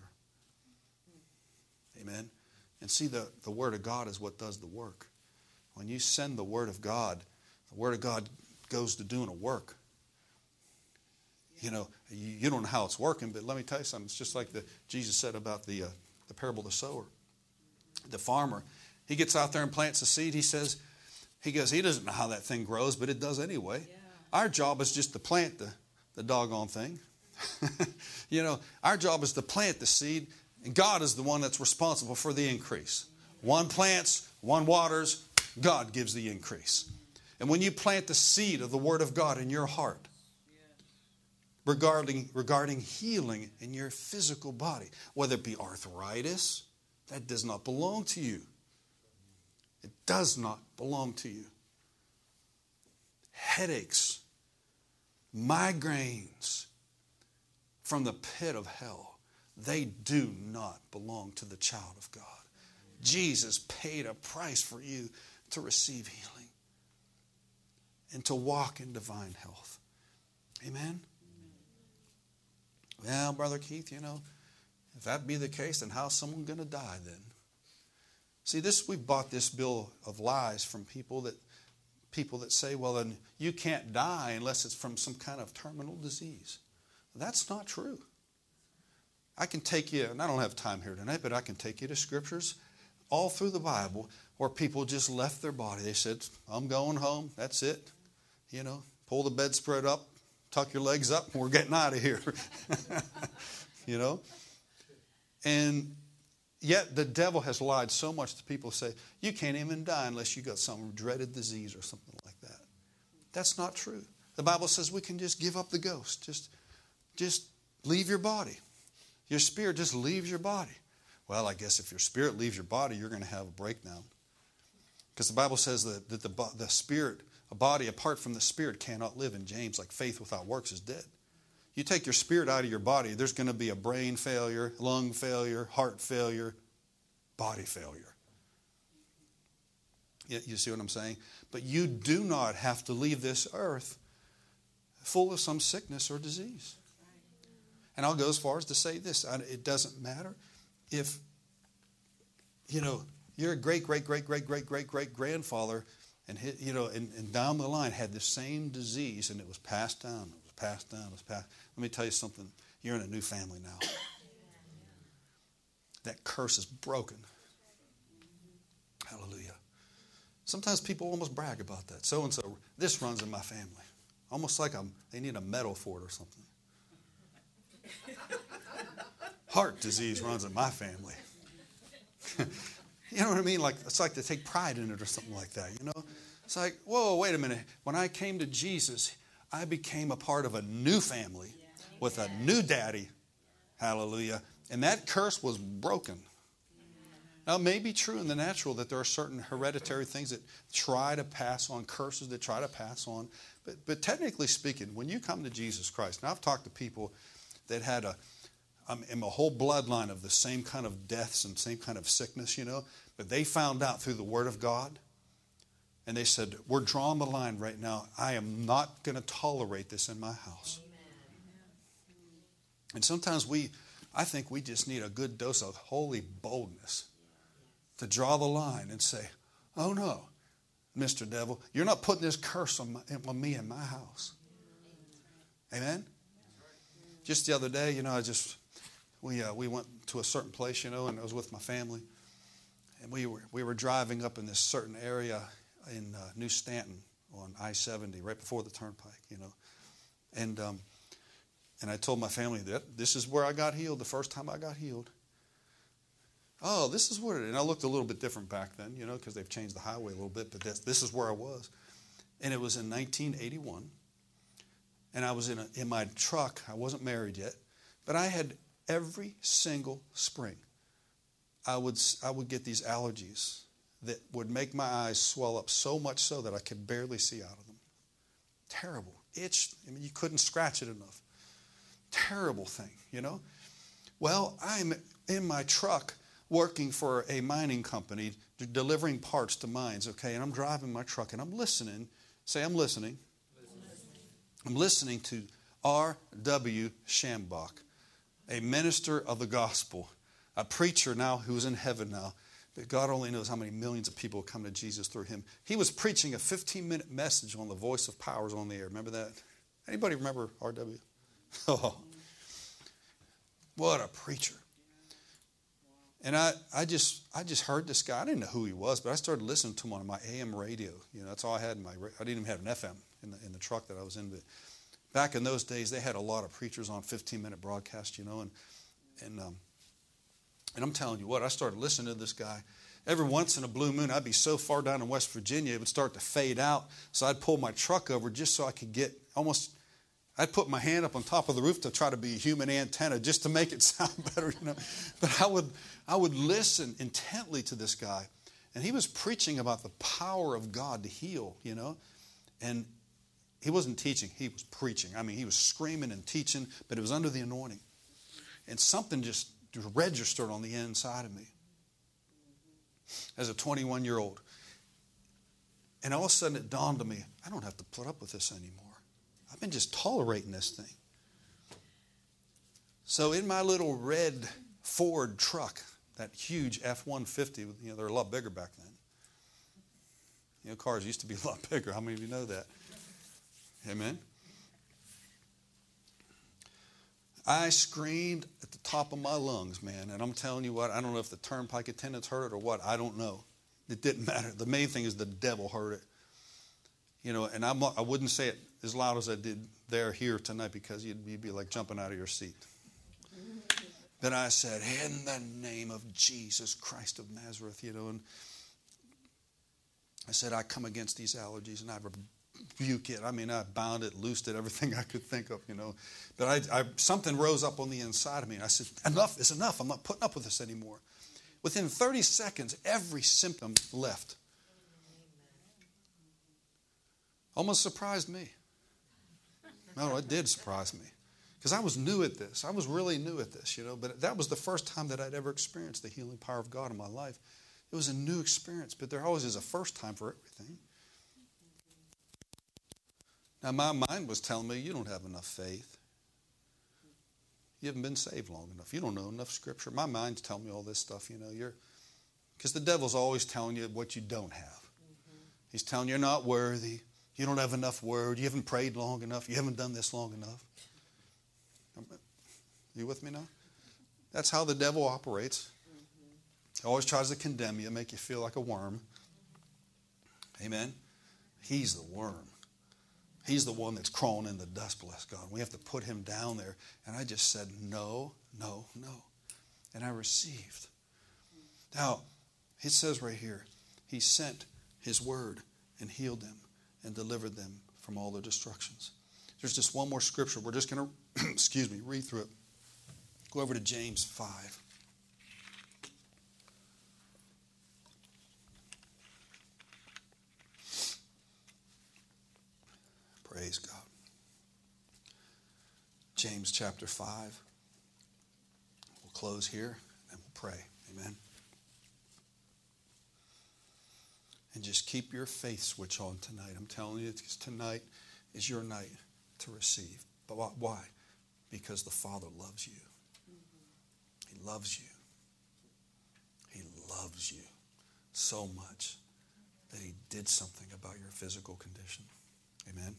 Amen. And see, the word of God is what does the work. When you send the word of God goes to doing a work. You know, you don't know how it's working, but let me tell you something. It's just like Jesus said about the parable of the sower. The farmer, he gets out there and plants a seed. He doesn't know how that thing grows, but it does anyway. Yeah. Our job is just to plant the doggone thing. You know, our job is to plant the seed, and God is the one that's responsible for the increase. One plants, one waters, God gives the increase. And when you plant the seed of the Word of God in your heart, regarding healing in your physical body, whether it be arthritis, That does not belong to you. It does not belong to you. Headaches, migraines from the pit of hell, they do not belong to the child of God. Jesus paid a price for you to receive healing and to walk in divine health. Amen? Well, Brother Keith, if that be the case, then how's someone going to die then? See, we've bought this bill of lies from people that say, well, then you can't die unless it's from some kind of terminal disease. That's not true. I can take you, and I don't have time here tonight, but I can take you to scriptures all through the Bible where people just left their body. They said, I'm going home. That's it. Pull the bedspread up, tuck your legs up, and we're getting out of here. And yet the devil has lied so much to people who say, you can't even die unless you got some dreaded disease or something like that. That's not true. The Bible says we can just give up the ghost. Just leave your body. Your spirit just leaves your body. Well, I guess if your spirit leaves your body, you're going to have a breakdown. Because the Bible says that the spirit, a body apart from the spirit cannot live in James, like faith without works is dead. You take your spirit out of your body, there's going to be a brain failure, lung failure, heart failure, body failure. You see what I'm saying? But you do not have to leave this earth full of some sickness or disease. And I'll go as far as to say this. It doesn't matter if, you're a great-great-great-great-great-great-great-grandfather and down the line had the same disease and it was passed down. Let me tell you something. You're in a new family now. That curse is broken. Hallelujah. Sometimes people almost brag about that. So-and-so, this runs in my family. Almost like they need a medal for it or something. Heart disease runs in my family. You know what I mean? It's like they take pride in it or something like that, It's like, whoa, wait a minute. When I came to Jesus, I became a part of a new family with a new daddy. Hallelujah. And that curse was broken. Now, it may be true in the natural that there are certain hereditary things that try to pass on, curses that try to pass on. But technically speaking, when you come to Jesus Christ, now I've talked to people that had in a whole bloodline of the same kind of deaths and same kind of sickness, but they found out through the Word of God. And they said, we're drawing the line right now. I am not going to tolerate this in my house. And sometimes I think we just need a good dose of holy boldness to draw the line and say, oh no, Mr. Devil, you're not putting this curse on me in my house. Amen? Just the other day, we went to a certain place, and I was with my family. And we were driving up in this certain area in New Stanton on I-70, right before the turnpike, And I told my family that this is where I got healed the first time I got healed. Oh, this is where it is. And I looked a little bit different back then, because they've changed the highway a little bit, but this is where I was. And it was in 1981. And I was in my truck. I wasn't married yet. But I had every single spring, I would get these allergies that would make my eyes swell up so much so that I could barely see out of them. Terrible. Itch. You couldn't scratch it enough. Terrible thing, Well, I'm in my truck working for a mining company, delivering parts to mines, okay? And I'm driving my truck and I'm listening. Say, I'm listening. I'm listening to R.W. Schambach, a minister of the gospel, a preacher now who's in heaven now. But God only knows how many millions of people come to Jesus through him. He was preaching a 15-minute message on the Voice of Powers on the air. Remember that? Anybody remember R.W.? Oh, what a preacher. And I just heard this guy. I didn't know who he was, but I started listening to him on my AM radio. That's all I had in my. I didn't even have an FM in the truck that I was in. But back in those days, they had a lot of preachers on 15-minute broadcasts, And I'm telling you what, I started listening to this guy. Every once in a blue moon, I'd be so far down in West Virginia, it would start to fade out. So I'd pull my truck over just so I could get I'd put my hand up on top of the roof to try to be a human antenna just to make it sound better, you know. But I would listen intently to this guy. And he was preaching about the power of God to heal, you know. And he wasn't teaching, he was preaching. I mean, he was screaming and teaching, but it was under the anointing. And something just registered on the inside of me as a 21-year-old. And all of a sudden it dawned on me, I don't have to put up with this anymore. I've been just tolerating this thing. So in my little red Ford truck, that huge F-150, you know, they're a lot bigger back then. You know, cars used to be a lot bigger. How many of you know that? Amen. I screamed at the top of my lungs, man. And I'm telling you what, I don't know if the turnpike attendants heard it or what. I don't know. It didn't matter. The main thing is the devil heard it. You know, and I wouldn't say it as loud as I did here tonight because you'd be like jumping out of your seat. Then I said, in the name of Jesus Christ of Nazareth, you know, and I said, I come against these allergies and I rebuke it. I mean, I bound it, loosed it, everything I could think of, you know. But something rose up on the inside of me and I said, enough is enough. I'm not putting up with this anymore. Within 30 seconds, every symptom left. Almost surprised me. No, it did surprise me. Because I was new at this. I was really new at this, you know. But that was the first time that I'd ever experienced the healing power of God in my life. It was a new experience, but there always is a first time for everything. Now, my mind was telling me, you don't have enough faith. You haven't been saved long enough. You don't know enough Scripture. My mind's telling me all this stuff, you know. Because the devil's always telling you what you don't have. He's telling you you're not worthy. You don't have enough word. You haven't prayed long enough. You haven't done this long enough. You with me now? That's how the devil operates. He always tries to condemn you, make you feel like a worm. Amen? He's the worm. He's the one that's crawling in the dust, bless God. We have to put him down there. And I just said, no, no, no. And I received. Now, it says right here, he sent his word and healed them and delivered them from all their destructions. There's just one more scripture. We're just going to, read through it. Go over to James 5. Praise God. James chapter 5. We'll close here and we'll pray. Amen. And just keep your faith switch on tonight. I'm telling you, because tonight is your night to receive. But why? Because the Father loves you. He loves you. He loves you so much that he did something about your physical condition. Amen.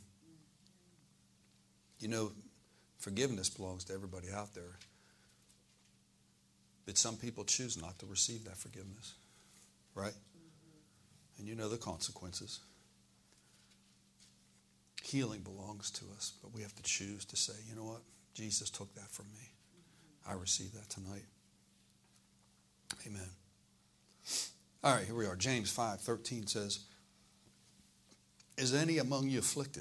You know, forgiveness belongs to everybody out there. But some people choose not to receive that forgiveness. Right? And you know the consequences. Healing belongs to us, but we have to choose to say, you know what? Jesus took that from me. I receive that tonight. Amen. All right, here we are. James 5:13 says, is any among you afflicted?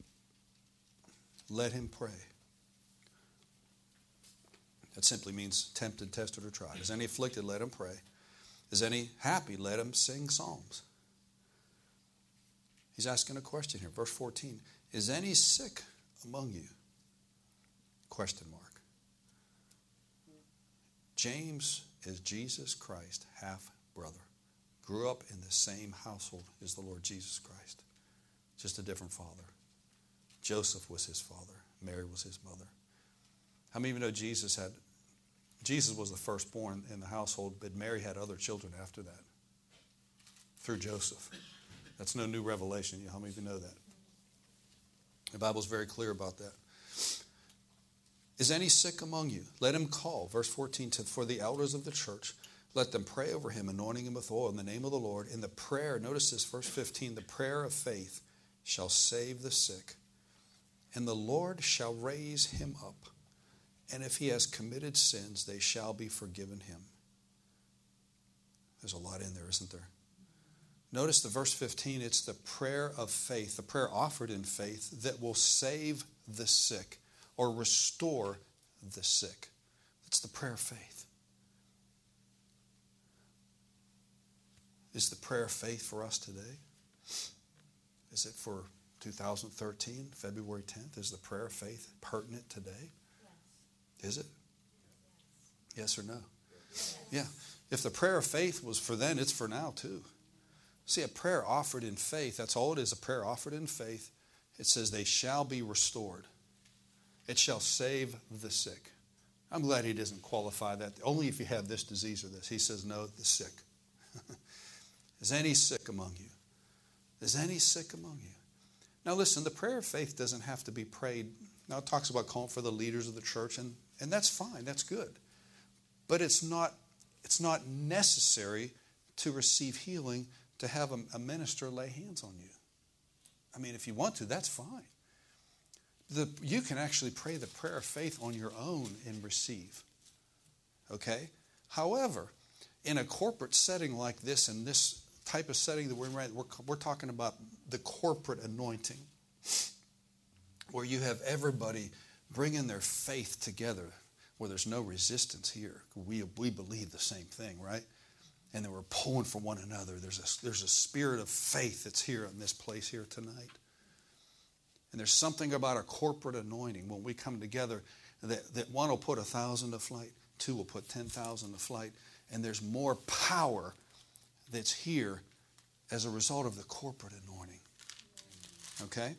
Let him pray. That simply means tempted, tested, or tried. Is any afflicted? Let him pray. Is any happy? Let him sing psalms. He's asking a question here. Verse 14. Is any sick among you? Question mark. James is Jesus Christ, half-brother. Grew up in the same household as the Lord Jesus Christ. Just a different father. Joseph was his father. Mary was his mother. How many of you know Jesus was the firstborn in the household, but Mary had other children after that through Joseph. That's no new revelation. How many of you know that? The Bible's very clear about that. Is any sick among you? Let him call. Verse 14, for the elders of the church, let them pray over him, anointing him with oil in the name of the Lord. In the prayer, notice this, verse 15, the prayer of faith shall save the sick, and the Lord shall raise him up. And if he has committed sins, they shall be forgiven him. There's a lot in there, isn't there? Notice the verse 15, it's the prayer of faith, the prayer offered in faith that will save the sick or restore the sick. It's the prayer of faith. Is the prayer of faith for us today? Is it for 2013, February 10th? Is the prayer of faith pertinent today? Yes. Is it? Yes or no? Yes. Yeah. If the prayer of faith was for then, it's for now too. See, a prayer offered in faith, that's all it is, a prayer offered in faith. It says they shall be restored. It shall save the sick. I'm glad he doesn't qualify that. Only if you have this disease or this. He says, no, the sick. Is any sick among you? Is any sick among you? Now listen, the prayer of faith doesn't have to be prayed. Now it talks about calling for the leaders of the church, and that's fine, that's good. But it's not necessary to receive healing to have a minister lay hands on you. I mean, if you want to, that's fine. You can actually pray the prayer of faith on your own and receive. Okay? However, in a corporate setting like this, in this type of setting that we're in, we're talking about the corporate anointing, where you have everybody bringing their faith together, where there's no resistance here. We believe the same thing, right? And then we're pulling for one another. There's a spirit of faith that's here in this place here tonight. And there's something about a corporate anointing when we come together that one will put 1,000 to flight, two will put 10,000 to flight, and there's more power that's here as a result of the corporate anointing. Okay?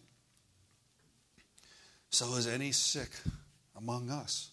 So is any sick among us?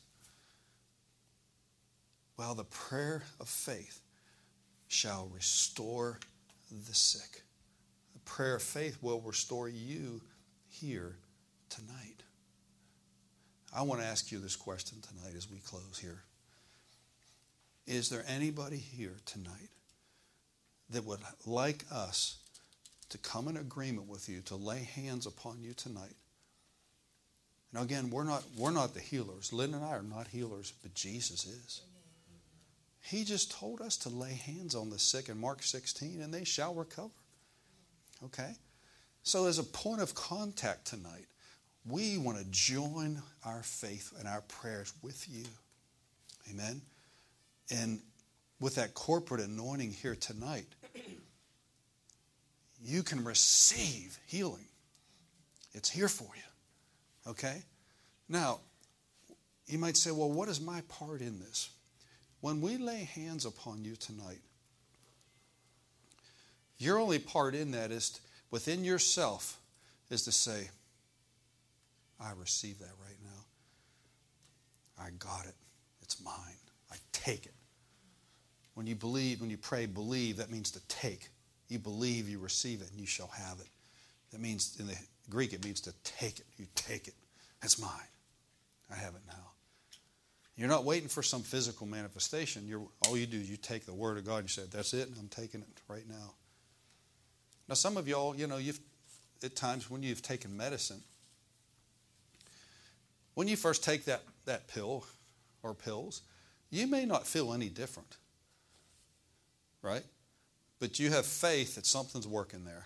Well, the prayer of faith shall restore the sick. The prayer of faith will restore you here tonight. I want to ask you this question tonight as we close here. Is there anybody here tonight that would like us to come in agreement with you, to lay hands upon you tonight? Now again, we're not the healers. Lynn and I are not healers, but Jesus is. He just told us to lay hands on the sick in Mark 16 and they shall recover. Okay? So as a point of contact tonight, we want to join our faith and our prayers with you. Amen? And with that corporate anointing here tonight, you can receive healing. It's here for you. Okay? Now, you might say, well, what is my part in this? When we lay hands upon you tonight, your only part in that is within yourself is to say, I receive that right now. I got it. It's mine. I take it. When you believe, when you pray, believe, that means to take. You believe, you receive it, and you shall have it. That means, in the Greek, it means to take it. You take it. That's mine. I have it now. You're not waiting for some physical manifestation. All you do is you take the Word of God and you say, that's it, and I'm taking it right now. Now, some of y'all, you've at times when you've taken medicine, when you first take that pill or pills, you may not feel any different, right? But you have faith that something's working there.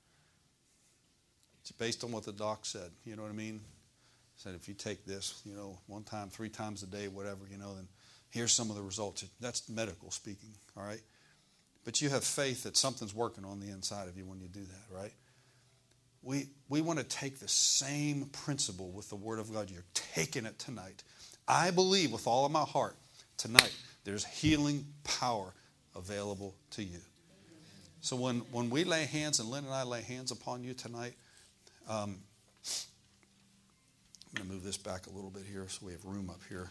It's based on what the doc said. You know what I mean? Said if you take this, 1 time, 3 times a day, whatever, then here's some of the results. That's medical speaking, all right? But you have faith that something's working on the inside of you when you do that, right? We want to take the same principle with the Word of God. You're taking it tonight. I believe with all of my heart tonight there's healing power available to you. So when we lay hands, and Lynn and I lay hands upon you tonight, I'm going to move this back a little bit here so we have room up here.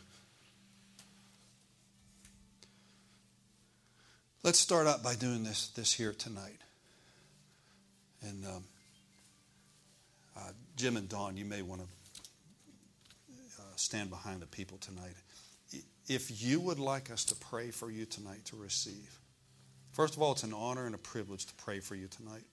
Let's start out by doing this here tonight. And Jim and Dawn, you may want to stand behind the people tonight. If you would like us to pray for you tonight to receive, first of all, it's an honor and a privilege to pray for you tonight.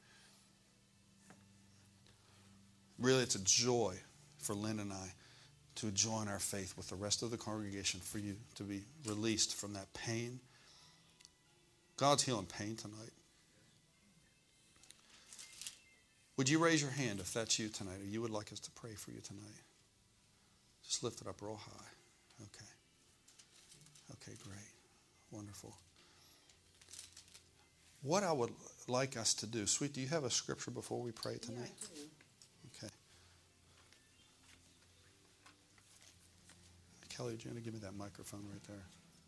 Really, it's a joy for Lynn and I to join our faith with the rest of the congregation for you to be released from that pain. God's healing pain tonight. Would you raise your hand if that's you tonight, or you would like us to pray for you tonight? Just lift it up real high. Okay. Okay, great. Wonderful. What I would like us to do, sweet, do you have a scripture before we pray tonight? Yeah, I do. Okay. Kelly, would you want to give me that microphone right there?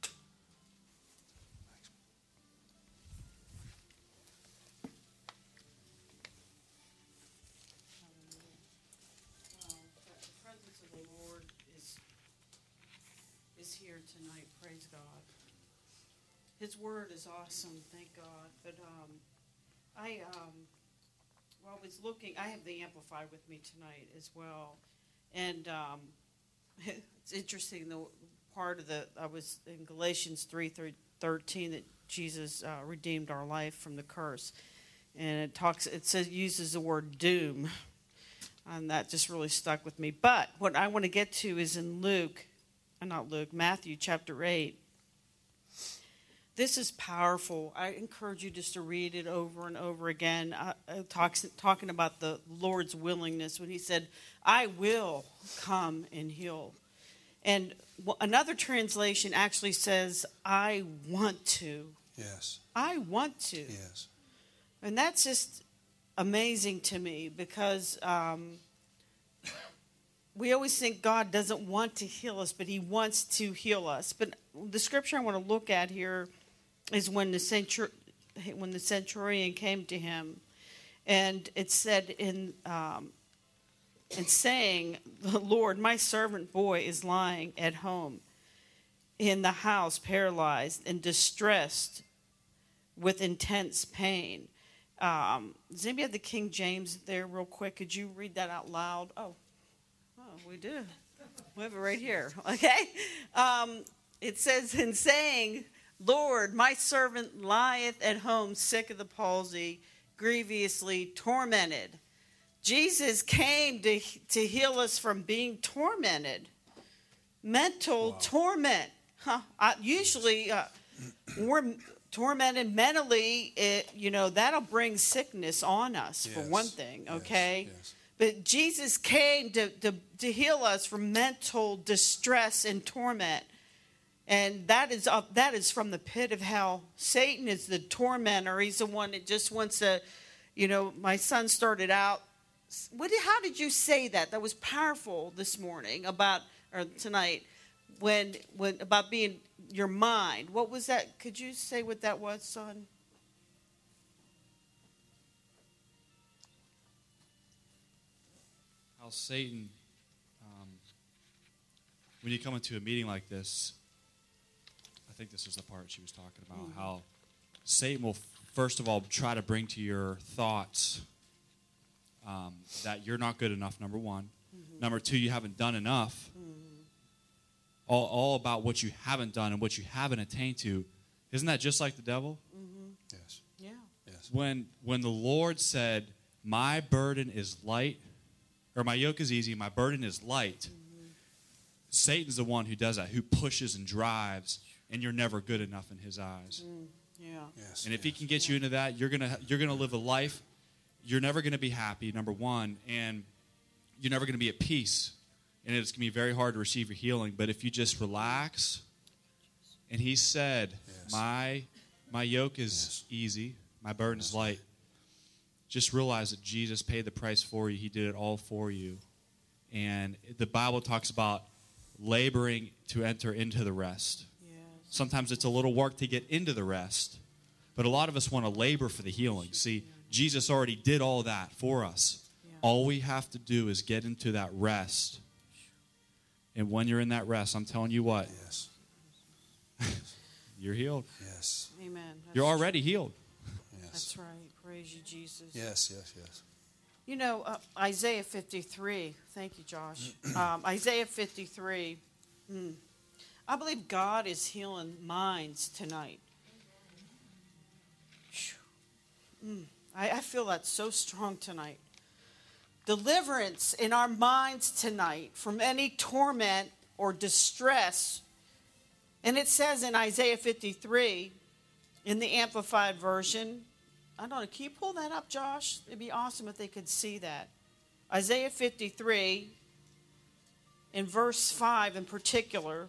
The presence of the Lord is here tonight. Praise God. His word is awesome. Thank God. But I was looking. I have the Amplified with me tonight as well, and it's interesting. The part of I was in Galatians 3:13 that Jesus redeemed our life from the curse, and uses the word doom. And that just really stuck with me. But what I want to get to is in Matthew chapter 8. This is powerful. I encourage you just to read it over and over again. Talking about the Lord's willingness when he said, I will come and heal. And another translation actually says, I want to. Yes. I want to. Yes. And that's just amazing to me because we always think God doesn't want to heal us, but he wants to heal us. But the scripture I want to look at here is when the centurion came to him, and it said in saying, the Lord, my servant boy is lying at home in the house, paralyzed and distressed with intense pain. Does anybody have the King James there real quick? Could you read that out loud? Oh, we do. We have it right here. Okay. It says, in saying, Lord, my servant lieth at home sick of the palsy, grievously tormented. Jesus came to heal us from being tormented. Mental torment. Usually we're tormented mentally. That'll bring sickness on us, for one thing, okay? Yes. But Jesus came to heal us from mental distress and torment. And that is from the pit of hell. Satan is the tormentor. He's the one that just wants to, my son started out. How did you say that? That was powerful this morning tonight when about being your mind. What was that? Could you say what that was, son? How Satan, when you come into a meeting like this, I think this is the part she was talking about, how Satan will, first of all, try to bring to your thoughts that you're not good enough, number one. Mm-hmm. Number two, you haven't done enough. Mm-hmm. All about what you haven't done and what you haven't attained to. Isn't that just like the devil? Mm-hmm. Yes. Yeah. Yes. When the Lord said, my burden is light, or my yoke is easy, my burden is light, Satan's the one who does that, who pushes and drives, and you're never good enough in his eyes. Yeah. Yes. And if he can get you into that, you're gonna live a life. You're never gonna be happy, number one, and you're never gonna be at peace. And it's gonna be very hard to receive your healing. But if you just relax, and he said, my yoke is easy, my burden is light. Just realize that Jesus paid the price for you. He did it all for you. And the Bible talks about laboring to enter into the rest. Yes. Sometimes it's a little work to get into the rest. But a lot of us want to labor for the healing. See, Jesus already did all that for us. Yeah. All we have to do is get into that rest. And when you're in that rest, I'm telling you what. Yes. You're healed. Yes. Amen. You're already healed. Yes. That's right. Praise you, Jesus. Yes. Isaiah 53. Thank you, Josh. Isaiah 53. I believe God is healing minds tonight. I feel that so strong tonight. Deliverance in our minds tonight from any torment or distress. And it says in Isaiah 53, in the Amplified Version, I don't know, can you pull that up, Josh? It'd be awesome if they could see that. Isaiah 53, in verse 5 in particular.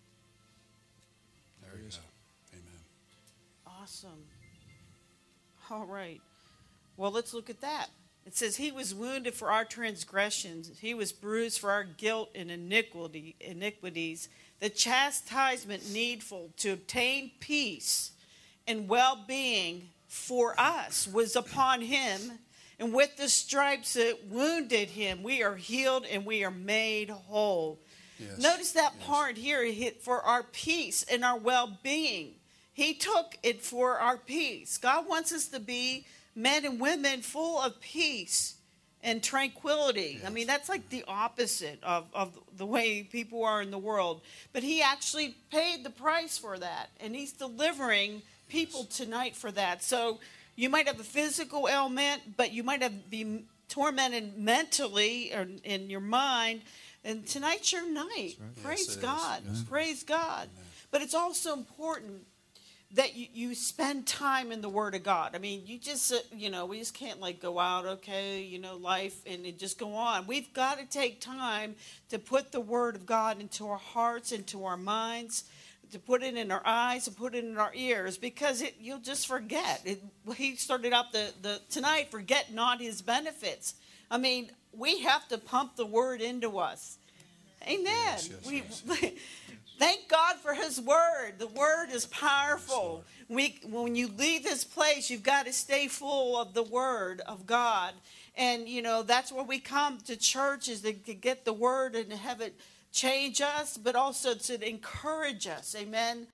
There you go. Amen. Awesome. All right. Well, let's look at that. It says, he was wounded for our transgressions. He was bruised for our guilt and iniquities. The chastisement needful to obtain peace and well-being for us was upon him. And with the stripes that wounded him, we are healed and we are made whole. Yes. Notice that part here, for our peace and our well-being. He took it for our peace. God wants us to be men and women full of peace and tranquility. Yes. I mean, that's like the opposite of the way people are in the world. But he actually paid the price for that. And he's delivering people tonight for that. So you might have a physical ailment, but you might be tormented mentally or in your mind. And tonight's your night. Right. Praise God. Yes. Praise God. Amen. But it's also important that you spend time in the Word of God. I mean, you just, we just can't go out, life, and it just go on. We've got to take time to put the Word of God into our hearts, into our minds, to put it in our eyes, to put it in our ears, because you'll just forget. He started out tonight, forget not his benefits. I mean, we have to pump the Word into us. Amen. Yes. Thank God for his word. The word is powerful. When you leave this place, you've got to stay full of the word of God. And, that's where we come to church, is to get the word and have it change us, but also to encourage us. Amen.